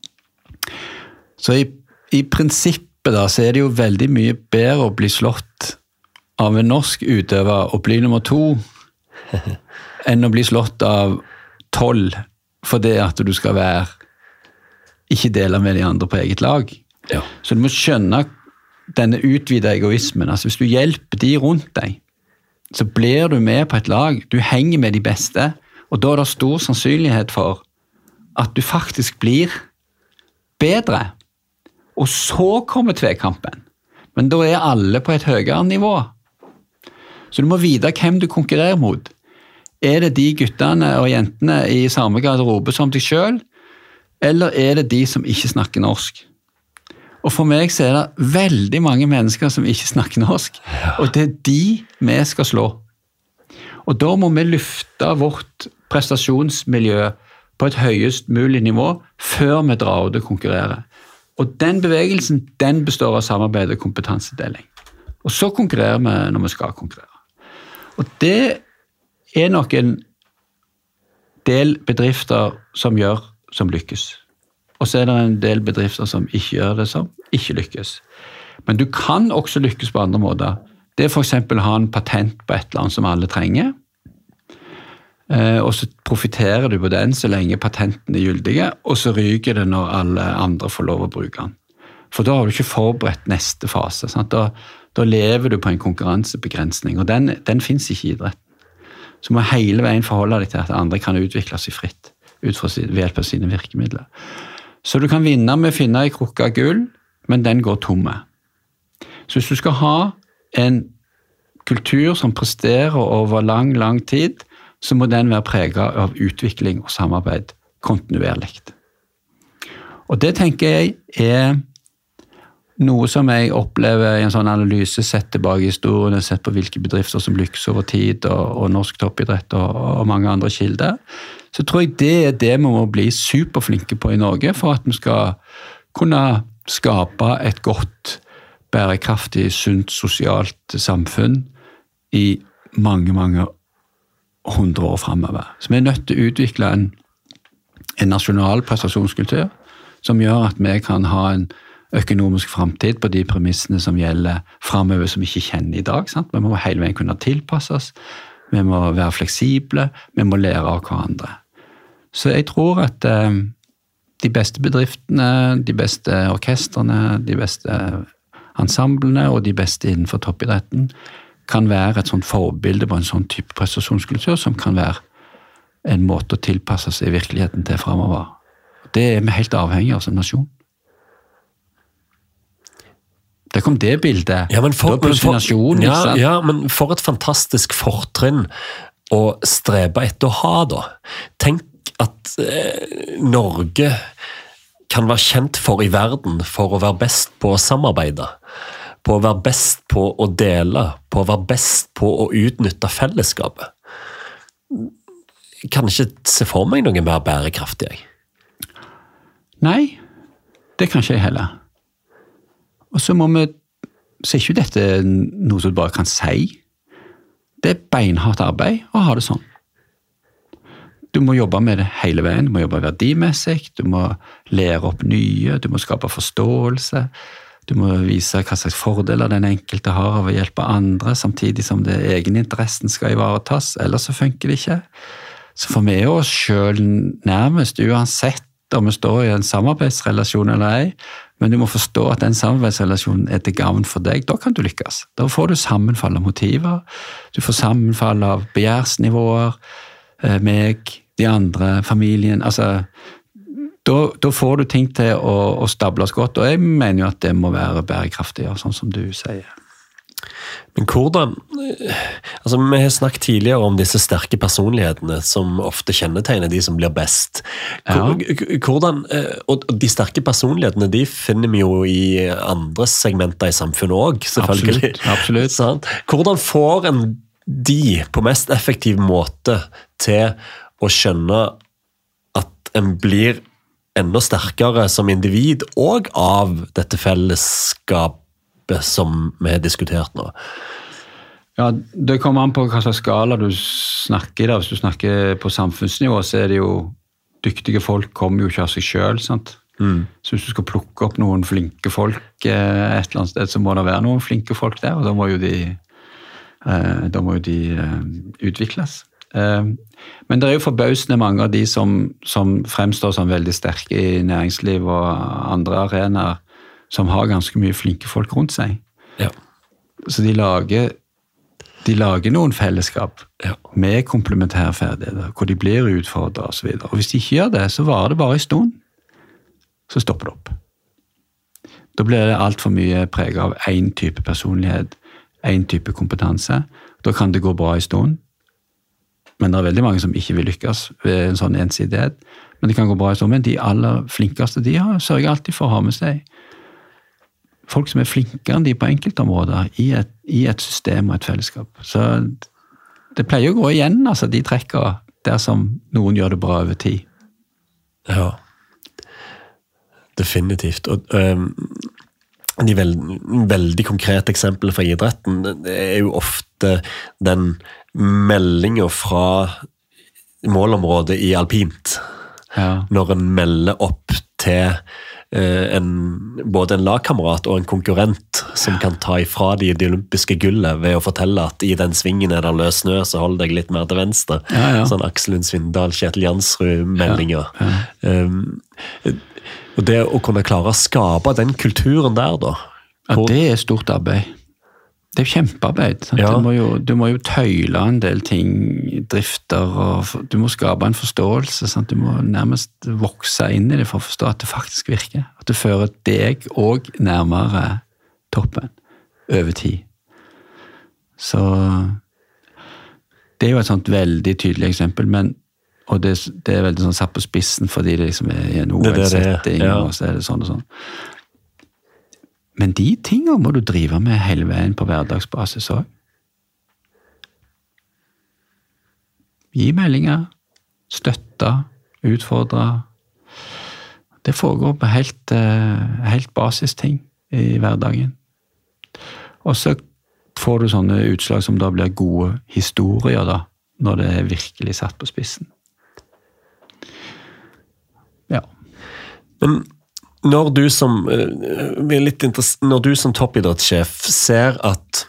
Så i prinsippet da, så er det jo veldig mye bedre å bli slått av en norsk utøver og bli nummer 2 enn å bli slått av 12 for det at du skal ikke dele med de andre på eget lag. Ja. Så du må skjønne denne utvidede egoismen. Altså hvis du hjelper de rundt deg, så blir du med på et lag, du henger med de beste, og da er det stor sannsynlighet for at du faktisk blir bedre. Og så kommer tvekampen. Men da er alle på et høyere nivå. Så du må vite hvem du konkurrerer mot. Er det de guttene og jentene i samme garderobe som deg selv, eller er det de som ikke snakker norsk? Og for meg så er det veldig mange mennesker som ikke snakker norsk, og det er de vi skal slå. Og da må vi løfte vårt prestasjonsmiljø på et høyest mulig nivå før vi drar ut og konkurrerer. Og den bevegelsen, den består av samarbeid og kompetansedeling. Og så konkurrerer vi når vi skal konkurrere. Og det er nok en del bedrifter som lykkes. Og så er det en del bedrifter som ikke gjør det, som ikke lykkes. Men du kan også lykkes på andre måter. Det er for eksempel å ha en patent på et eller annet som alle trenger, og så profiterer du på den så lenge patenten er gyldige, og så ryker det når alle andre får lov å bruke den. For da har du ikke forberedt neste fase. Sant? Da lever du på en konkurransebegrensning, og den finnes ikke i idretten. Så må hele veien forholde deg til at andre kan utvikle seg fritt ved hjelp av sine virkemidler. Så du kan vinne med å finne en krukke av gull, men den går tomme. Så hvis du skal ha en kultur som presterer over lang, lang tid, så må den være preget av utvikling og samarbeid kontinuerlig. Og det tenker jeg er noe som jeg opplever i en sånn analyse, sett tilbake i historien, sett på hvilke bedrifter som lykkes over tid, og norsk toppidrett og mange andre kilder. Så tror jeg det er det vi må bli superflinke på i Norge for at vi skal kunne skape et godt, bærekraftig, sunt, sosialt samfunn i mange, mange 100 år fremover. Så vi er nødt til å utvikle en nasjonal prestasjonskultur som gjør at vi kan ha en økonomisk fremtid på de premissene som gjelder fremover som vi ikke kjenner i dag. Sant? Vi må hele veien kunne tilpasse oss, vi må være fleksible, vi må lære av hverandre. Så jeg tror at de beste bedriftene, de beste orkestrene, de beste ensemblene og de beste innenfor toppidretten kan være et sånt forbilde på en sånn type prestasjonskultur som kan være en måte å tilpasse seg i virkeligheten til fremover. Det er vi helt avhengig av som nasjon. Det kom det bildet. Ja, men for et fantastisk fortrinn å strebe etter å ha da. Tenk at Norge kan være kjent for i verden for å være best på å samarbeide, på å være best på å dele, på å være best på å utnytte fellesskapet. Jeg kan ikke se for meg noe mer bærekraftig. Nei, det kan ikke jeg heller. Og så så er ikke dette noe som du bare kan si. Det er beinhardt arbeid å ha det sånn. Du må jobbe med det hele veien, du må jobbe verdimessig, du må lære opp nye, du må skape forståelse, du må vise hva slags fordeler den enkelte har av å hjelpe andre, samtidig som det egeninteressen skal ivaretas, ellers så funker det ikke. Så for meg oss selv nærmest, uansett om vi står i en samarbeidsrelasjon eller ei, men du må forstå at den samarbeidsrelasjonen er til gavn for deg, da kan du lykkes. Da får du sammenfall av motiver, du får sammenfall av begjærsnivåer, meg, de andre, familien, altså, da får du ting til å stables godt, og jeg mener jo at det må være bærekraftig, sånn som du sier. Men hvordan, altså vi har snakket tidligere om disse sterke personlighetene som ofte kjennetegner de som blir best. Hvordan, og de sterke personlighetene, de finner vi jo i andre segmenter i samfunnet også, selvfølgelig. Absolutt. Sånn? Hvordan får en de på mest effektiv måte til å skjønne at en blir enda sterkere som individ og av dette fellesskapet som vi har diskutert nå? Ja, det kommer an på hva slags skala du snakker i. Hvis du snakker på samfunnsnivå, så er det jo dyktige folk kommer jo ikke av seg selv, sant? Så hvis du skal plukke opp noen flinke folk et eller annet sted, så må det være noen flinke folk der, og da må jo de utvikles. Men det er jo forbausende mange av de som fremstår som veldig sterke i næringsliv og andre arenaer, som har ganske mye flinke folk rundt seg. Ja. Så de lager De lager noen fellesskap med komplementære ferdigheter, hvor de blir utfordret og så videre. Og hvis de ikke gjør det, så varer det bare en stund, så stopper det opp. Da blir det alt for mye preget av en type personlighet, en type kompetanse. Da kan det gå bra en stund, men det er veldig mange som ikke vil lykkes ved en sånn ensidighet. Men det kan gå bra en stund, men de aller flinkeste de har, sørger alltid for å ha med seg folk som er flinkere enn de på enkeltområder i et system og et fellesskap. Så det pleier å gå igjen, altså de trekker der som noen gjør det bra over tid. Ja, definitivt. Og de veldig konkrete eksemplene fra idretten er jo ofte den meldingen fra målområdet i alpint. Ja. Når en melder opp til både en lagkamerat og en konkurrent som kan ta ifra de olympiske gullet ved å fortelle at i den svingen er det løs snø, så hold deg litt mer til venstre. Ja. Sånn Aksel Lund Svindal, Kjetil Jansrud-meldinger. Ja. Og det å kunne klare å skape den kulturen der da. Det er stort arbeid. Det er kjempearbeid. Ja. Du må jo tøyle en del ting, drifter, og du må skape en forståelse. Sant? Du må nærmest vokse inn i det for å forstå at det faktisk virker. At det fører deg og nærmere toppen over tid. Så det er jo et sånt veldig tydelig eksempel, og det er veldig sånn satt på spissen fordi det liksom er en OL-setting, og så er det sånn og sånn. Men de tingene må du drive med hele veien på hverdagsbasis også. Gi meldinger, støtte, utfordre. Det foregår på helt basisting i hverdagen. Og så får du sånne utslag som da blir gode historier da, når det er virkelig satt på spissen. Ja. Men når du som toppidrettssjef ser at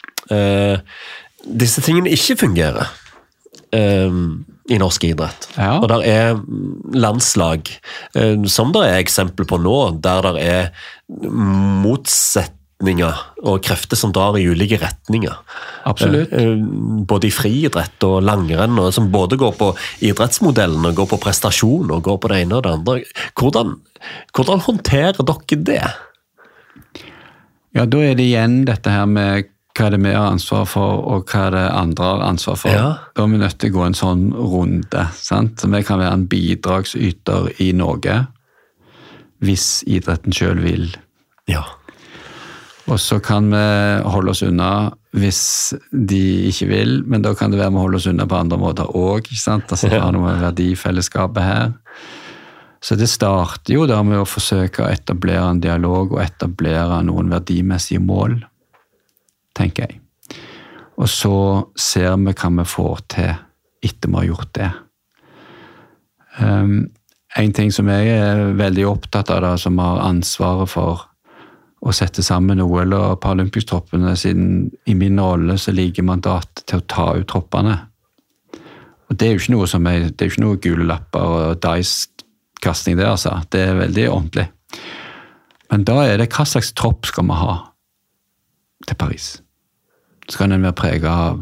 disse tingene ikke fungerer i norsk idrett, og der er landslag, som det er eksempel på nå, der det er motsetninger og krefter som drar i ulike retninger. Absolutt. Både i friidrett og langrenn, og som både går på idrettsmodellen, og går på prestasjon, og går på det ene og det andre. Hvordan håndterer dere det? Ja, da er det igjen dette her med hva er det vi har ansvar for, og hva er det andre har ansvar for. Ja. Da er vi nødt til å gå en sånn runde, sant? Så vi kan være en bidragsyter i Norge, hvis idretten selv vil. Ja. Og så kan vi holde oss unna hvis de ikke vil, men da kan det være med å holde oss unna på andre måter også, ikke sant? Altså, vi har noe verdifellesskapet her. Så det starter jo da med å forsøke å etablere en dialog og etablere noen verdimessige mål, tenker jeg. Og så ser vi hva vi får til etter vi har gjort det. En ting som jeg er veldig opptatt av, da, som har ansvaret for å sette sammen OL- og Paralympics-troppene, siden i min rolle så ligger mandatet til å ta ut troppene. Og det er jo ikke noe det er jo ikke noe gule lapper og dice-kasting det, altså. Det er veldig ordentlig. Men da er det hva slags tropp skal vi ha til Paris? Skal den være preget av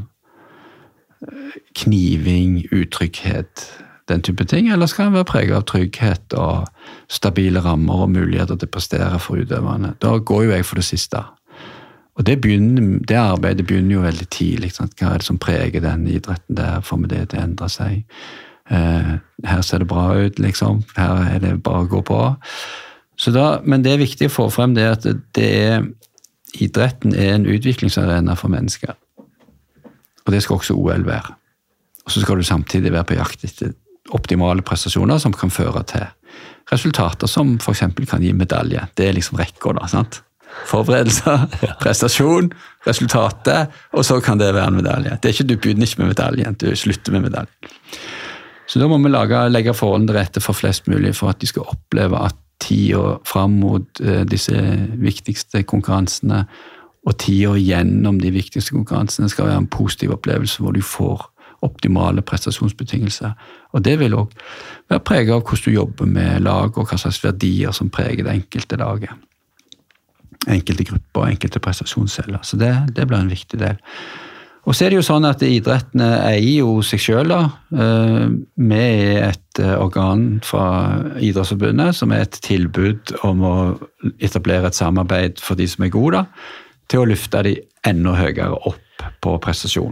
kniving, utrygghet, den type ting, eller skal den være preget av trygghet og stabile rammer og muligheter til å prestere for utøverne? Da går jo jeg for det siste. Og det arbeidet begynner jo veldig tidlig. Sant? Hva er det som preger den idretten der? Får vi det til å endre seg? Her ser det bra ut, liksom. Her er det bare å gå på. Men det er viktig å få frem det at idretten er en utviklingsarena for mennesker. Og det skal også OL være. Og så skal du samtidig være på jakt etter optimale prestasjoner som kan føre til resultater som for eksempel kan gi medalje. Det er liksom rekker da, sant? Forberedelser, prestasjon, resultatet, og så kan det være en medalje. Det er ikke, du begynner ikke med medaljen, du slutter med medaljen. Så da må vi legge forholdene til rette for flest mulig for at de skal oppleve at tida fram mot disse viktigste konkurransene og tida gjennom de viktigste konkurransene skal være en positiv opplevelse hvor du får optimale prestasjonsbetingelser. Og det vil også være preget av hvordan du jobber med lag og hva slags verdier som preger det enkelte laget. Enkelte grupper og enkelte prestasjonsceller. Så det blir en viktig del. Og så det jo sånn at idrettene eier jo seg selv da. Vi et organ fra Idrettsforbundet som et tilbud om å etablere et samarbeid for de som gode da, til å løfte de enda høyere opp på prestasjon.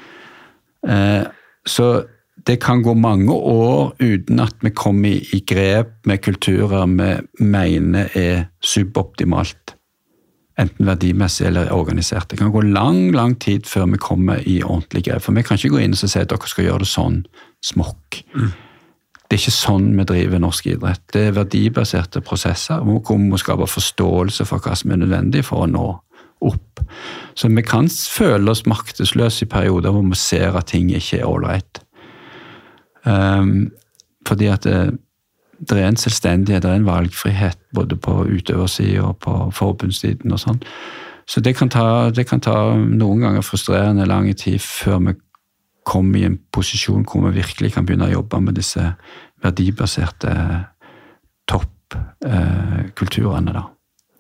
Så det kan gå mange år uten at vi kommer i grep med kulturer vi mener suboptimalt. Enten verdimessig eller organisert. Det kan gå lang tid før vi kommer i ordentlig grep. For vi kan ikke gå inn og si at dere skal gjøre det sånn smokk. Det ikke sånn vi driver norsk idrett. Det verdibaserte prosesser. Vi må skape forståelse for hva som nødvendig for å nå opp. Så vi kan føle oss maktesløse i perioder hvor vi ser at ting ikke all right. Fordi at det en selvstendighet, det en valgfrihet både på utøversiden og på forbundssiden og sånn. Så det kan ta noen ganger frustrerende lange tid før vi kommer i en posisjon hvor vi virkelig kan begynne å jobbe med disse verdibaserte toppkulturene da.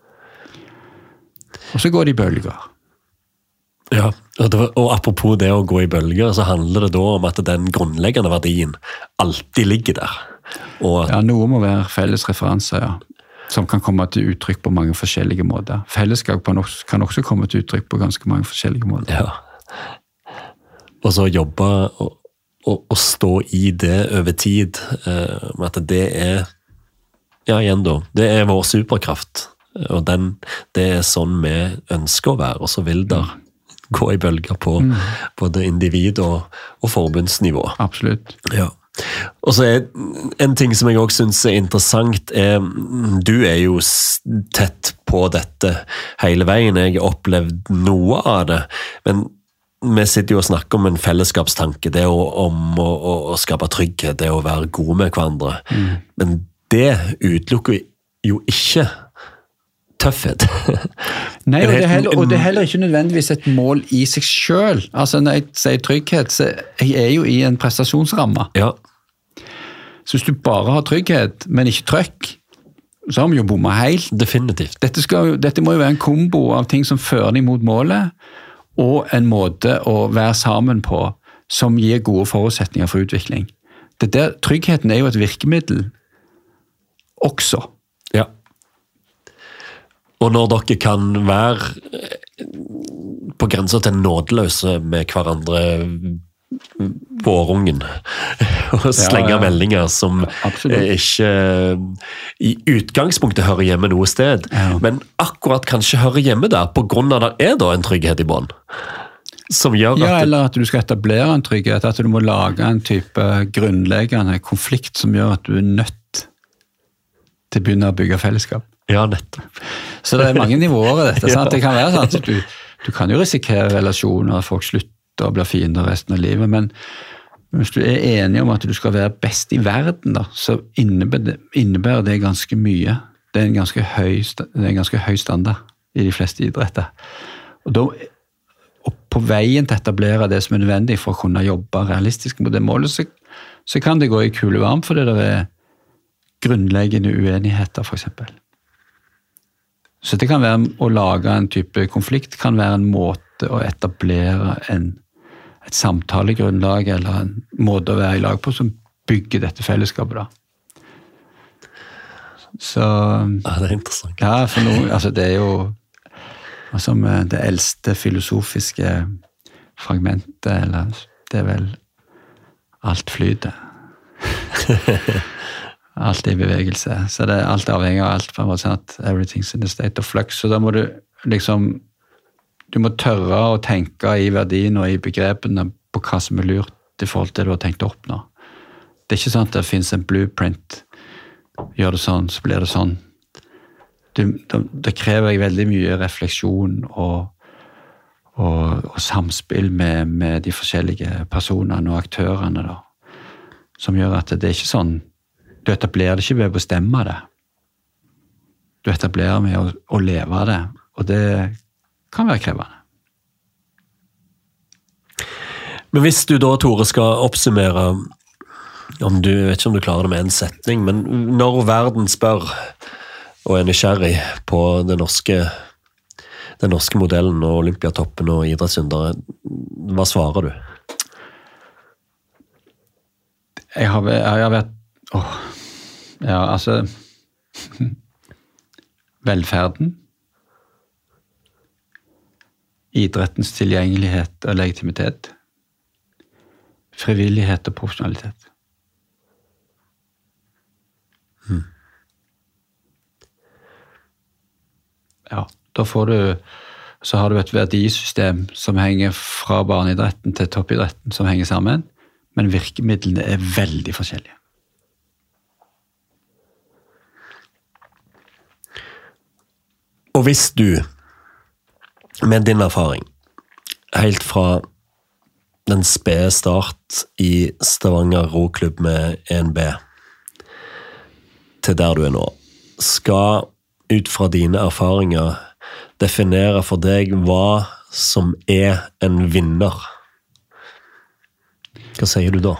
Og så går det i bølger. Ja, og apropos det å gå i bølger, så handler det da om at den grunnleggende verdien alltid ligger der. Ja, noe må være felles referanser, ja. Som kan komme til uttrykk på mange forskjellige måter. Fellesskap kan også komme til uttrykk på ganske mange forskjellige måter. Ja. Og så jobbe og stå i det over tid, med at det ja igjen da, det vår superkraft. Og det sånn vi ønsker å være, og så vil det gå i bølger på både individ og forbundsnivå. Absolutt. Ja. Og så en ting som jeg også synes interessant du jo tett på dette hele veien, jeg har opplevd noe av det, men vi sitter jo og snakker om en fellesskapstanke, det om å skape trygghet, det å være gode med hverandre, men det utelukker jo ikke tøffhet. Nei, og det heller ikke nødvendigvis et mål i seg selv. Altså når jeg sier trygghet, så jeg jo i en prestasjonsramme. Ja. Så hvis du bare har trygghet, men ikke trøkk, så har vi jo bommet helt. Definitivt. Dette må jo være en kombo av ting som fører deg mot målet, og en måte å være sammen på som gir gode forutsetninger for utvikling. Tryggheten jo et virkemiddel også. Ja. Og når dere kan være på grenser til nådeløse med hverandre på årungen og slenge meldinger som ikke i utgangspunktet hører hjemme noe sted, men akkurat kanskje hører hjemme der på grunn av at det da en trygghet i bånd. Som gjør at eller at du skal etablere en trygghet, at du må lage en type grunnleggende konflikt som gjør at du nødt til å begynne å bygge fellesskap. Ja, nettopp. Så det mange nivåer i dette. Sant? Det kan være sånn at du kan jo risikere relasjoner, at folk slutter å bli fiender resten av livet, men hvis du enig om at du skal være best i verden, da, så innebærer det ganske mye. Det en ganske høy standard i de fleste idretter. Og på veien til å etablere det som nødvendig for å kunne jobbe realistisk mot det målet, så kan det gå i kule varm, fordi det grunnleggende uenigheter, for eksempel. Så det kan være å lage en type konflikt, kan være en måte å etablere et samtalegrunnlag eller en måte å være i lag på som bygger dette fellesskapet da. Så ja, det interessant. Ja, for noe, altså det jo som det eldste filosofiske fragmentet, eller det vel alt flyter. Alt i bevegelse, så det alt avhengig av alt, på en måte sånn at everything's in a state of flux, så da må du du må tørre å tenke i verdien og i begrepene på hva som lurt i forhold til det du har tenkt å oppnå. Det ikke sånn at det finnes en blueprint, gjør det sånn, så blir det sånn. Det krever veldig mye refleksjon og samspill med de forskjellige personene og aktørene da, som gjør at det ikke sånn. Du etablerer det ikke ved å bestemme det. Du etablerer med å leve det, og det kan være krevende. Men hvis du da, Tore, skal oppsummere, vet ikke om du klarer det med en setning, men når verden spør og nysgjerrig på den den norske modellen og Olympiatoppen og idrettsundere. Hva svarer du? Jeg har vært... velferden, idrettens tilgjengelighet og legitimitet, frivillighet og profesjonalitet. Ja, da får du, så har du et verdisystem som henger fra barneidretten til toppidretten som henger sammen, men virkemidlene er veldig forskjellige. Og hvis du, med din erfaring, helt fra den spede start i Stavanger roklubb med 1B, til der du er nå, skal ut fra dine erfaringer definere for deg hva som er en vinner. Hva sier du da?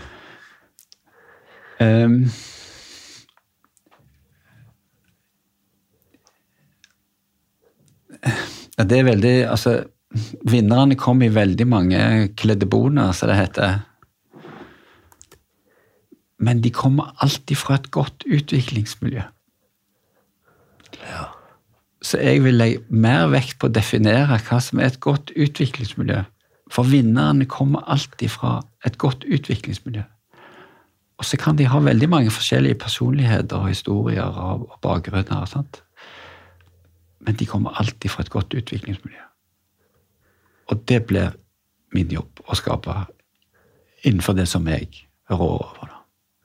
Det er veldig, vinnerne kommer i veldig mange kledeboner, så det heter. Men de kommer alltid fra et godt utviklingsmiljø. Ja. Så jeg vil legge mer vekt på å definere hva som er et godt utviklingsmiljø. For vinnerne kommer alltid fra et godt utviklingsmiljø. Og så kan de ha veldig mange forskjellige personligheter og historier og bakgrunner, sant? Men de kommer alltid fra et godt utviklingsmiljø. Og det blir min jobb å skape innenfor det som jeg rår over.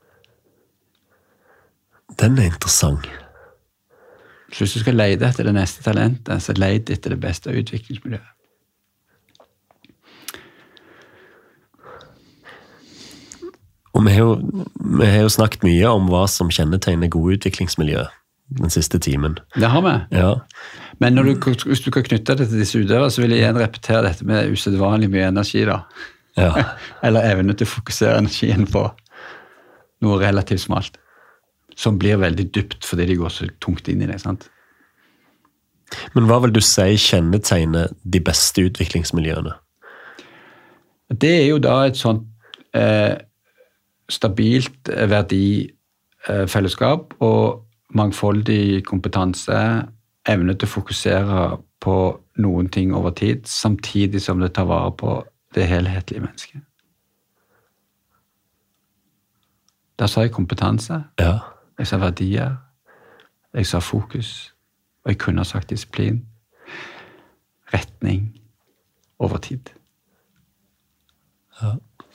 Den er interessant. Så hvis du skal lete etter det neste talentet, så lete etter det beste utviklingsmiljøet. Og vi har jo snakket mye om hva som kjennetegner gode utviklingsmiljøer den siste timen. Det har vi. Ja. Men hvis du kan knytte det til disse utøvere, så vil jeg igjen repetere dette med usedvanlig mye energi da. Ja. Eller evne til å fokusere energien på noe relativt smalt, som blir veldig dypt fordi de går så tungt inn i det, sant? Men hva vil du si kjennetegner de beste utviklingsmiljøene? Det er jo da et sånt stabilt verdifellesskap og mangfoldig kompetanse, evne til å fokusere på noen ting over tid, samtidig som det tar vare på det helhetlige mennesket. Der sa jeg kompetanse, Ja. jeg sa verdier, jeg sa fokus, og jeg kunne ha sagt disiplin, retning, over tid. Ja.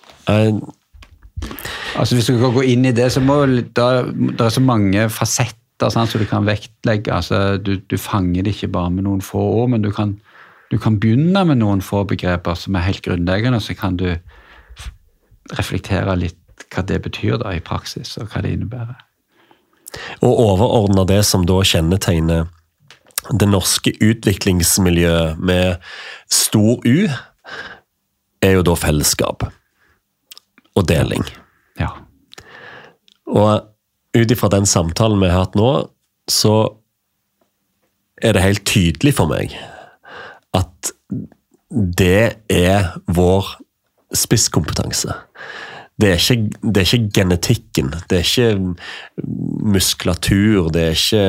Hvis du kan gå inn i det, så det er så mange fasetter, sant, så du kan vektlegge. Du fanger det ikke bare med noen få ord, men du kan begynne med noen få begreper som er helt grunnleggende, og så kan du reflektere litt hva det betyr da i praksis, og hva det innebærer. Og overordne det som da kjennetegner det norske utviklingsmiljøet med stor U, er jo da fellesskap og deling. Ja. Og ut ifra den samtalen vi har hatt nå, så er det helt tydelig for meg at det er vår spisskompetanse. Det er ikke genetikken, det er ikke muskulatur, det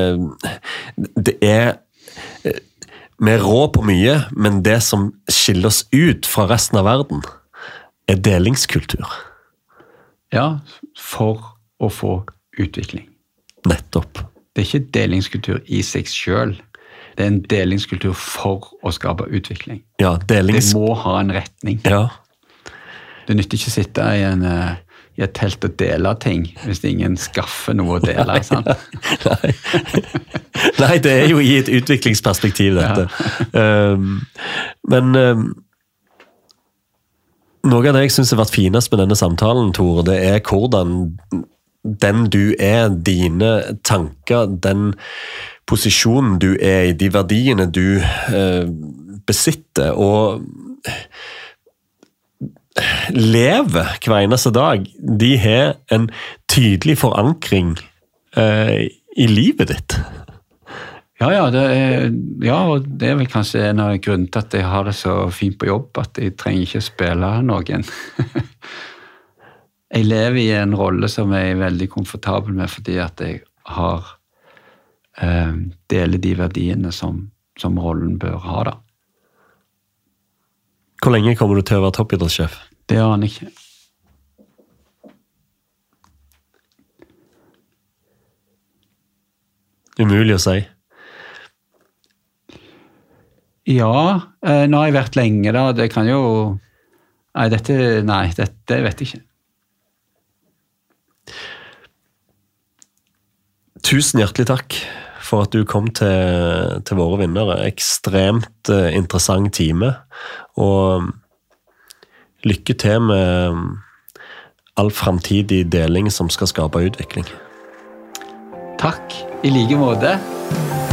er vi er rå på mye, men det som skiller oss ut fra resten av verden, er delingskultur. Ja, for å få utvikling. Nettopp. Det er ikke delingskultur i seg selv. Det er en delingskultur for å skape utvikling. Ja, Det må ha en retning. Ja. Det nytter ikke å sitte i et telt og dele ting hvis ingen skaffer noe å dele, sant? Nei, det er jo i et utviklingsperspektiv dette. Ja. Men noe av det jeg synes har vært finest med denne samtalen, Tore, det er hvordan den du er, dine tanker, den posisjonen du er i, de verdiene du besitter, og lever hver eneste dag, de har en tydelig forankring i livet ditt. Ja, og det er vel kanskje en av grunnene til at jeg har det så fint på jobb, at jeg trenger ikke spille noen. Jeg lever i en rolle som jeg er veldig komfortabel med, fordi at jeg har deler de verdiene som rollen bør ha da. Hvor lenge kommer du til å være toppidrettssjef? Det aner jeg ikke. Umulig å si. Ja, nå har jeg vært lenge da, det kan jo... Nei, dette vet jeg ikke. Tusen hjertelig takk for at du kom til våre vinnere. Ekstremt interessant time, og lykke til med all fremtidig deling som skal skape utvikling. Takk, i like måte.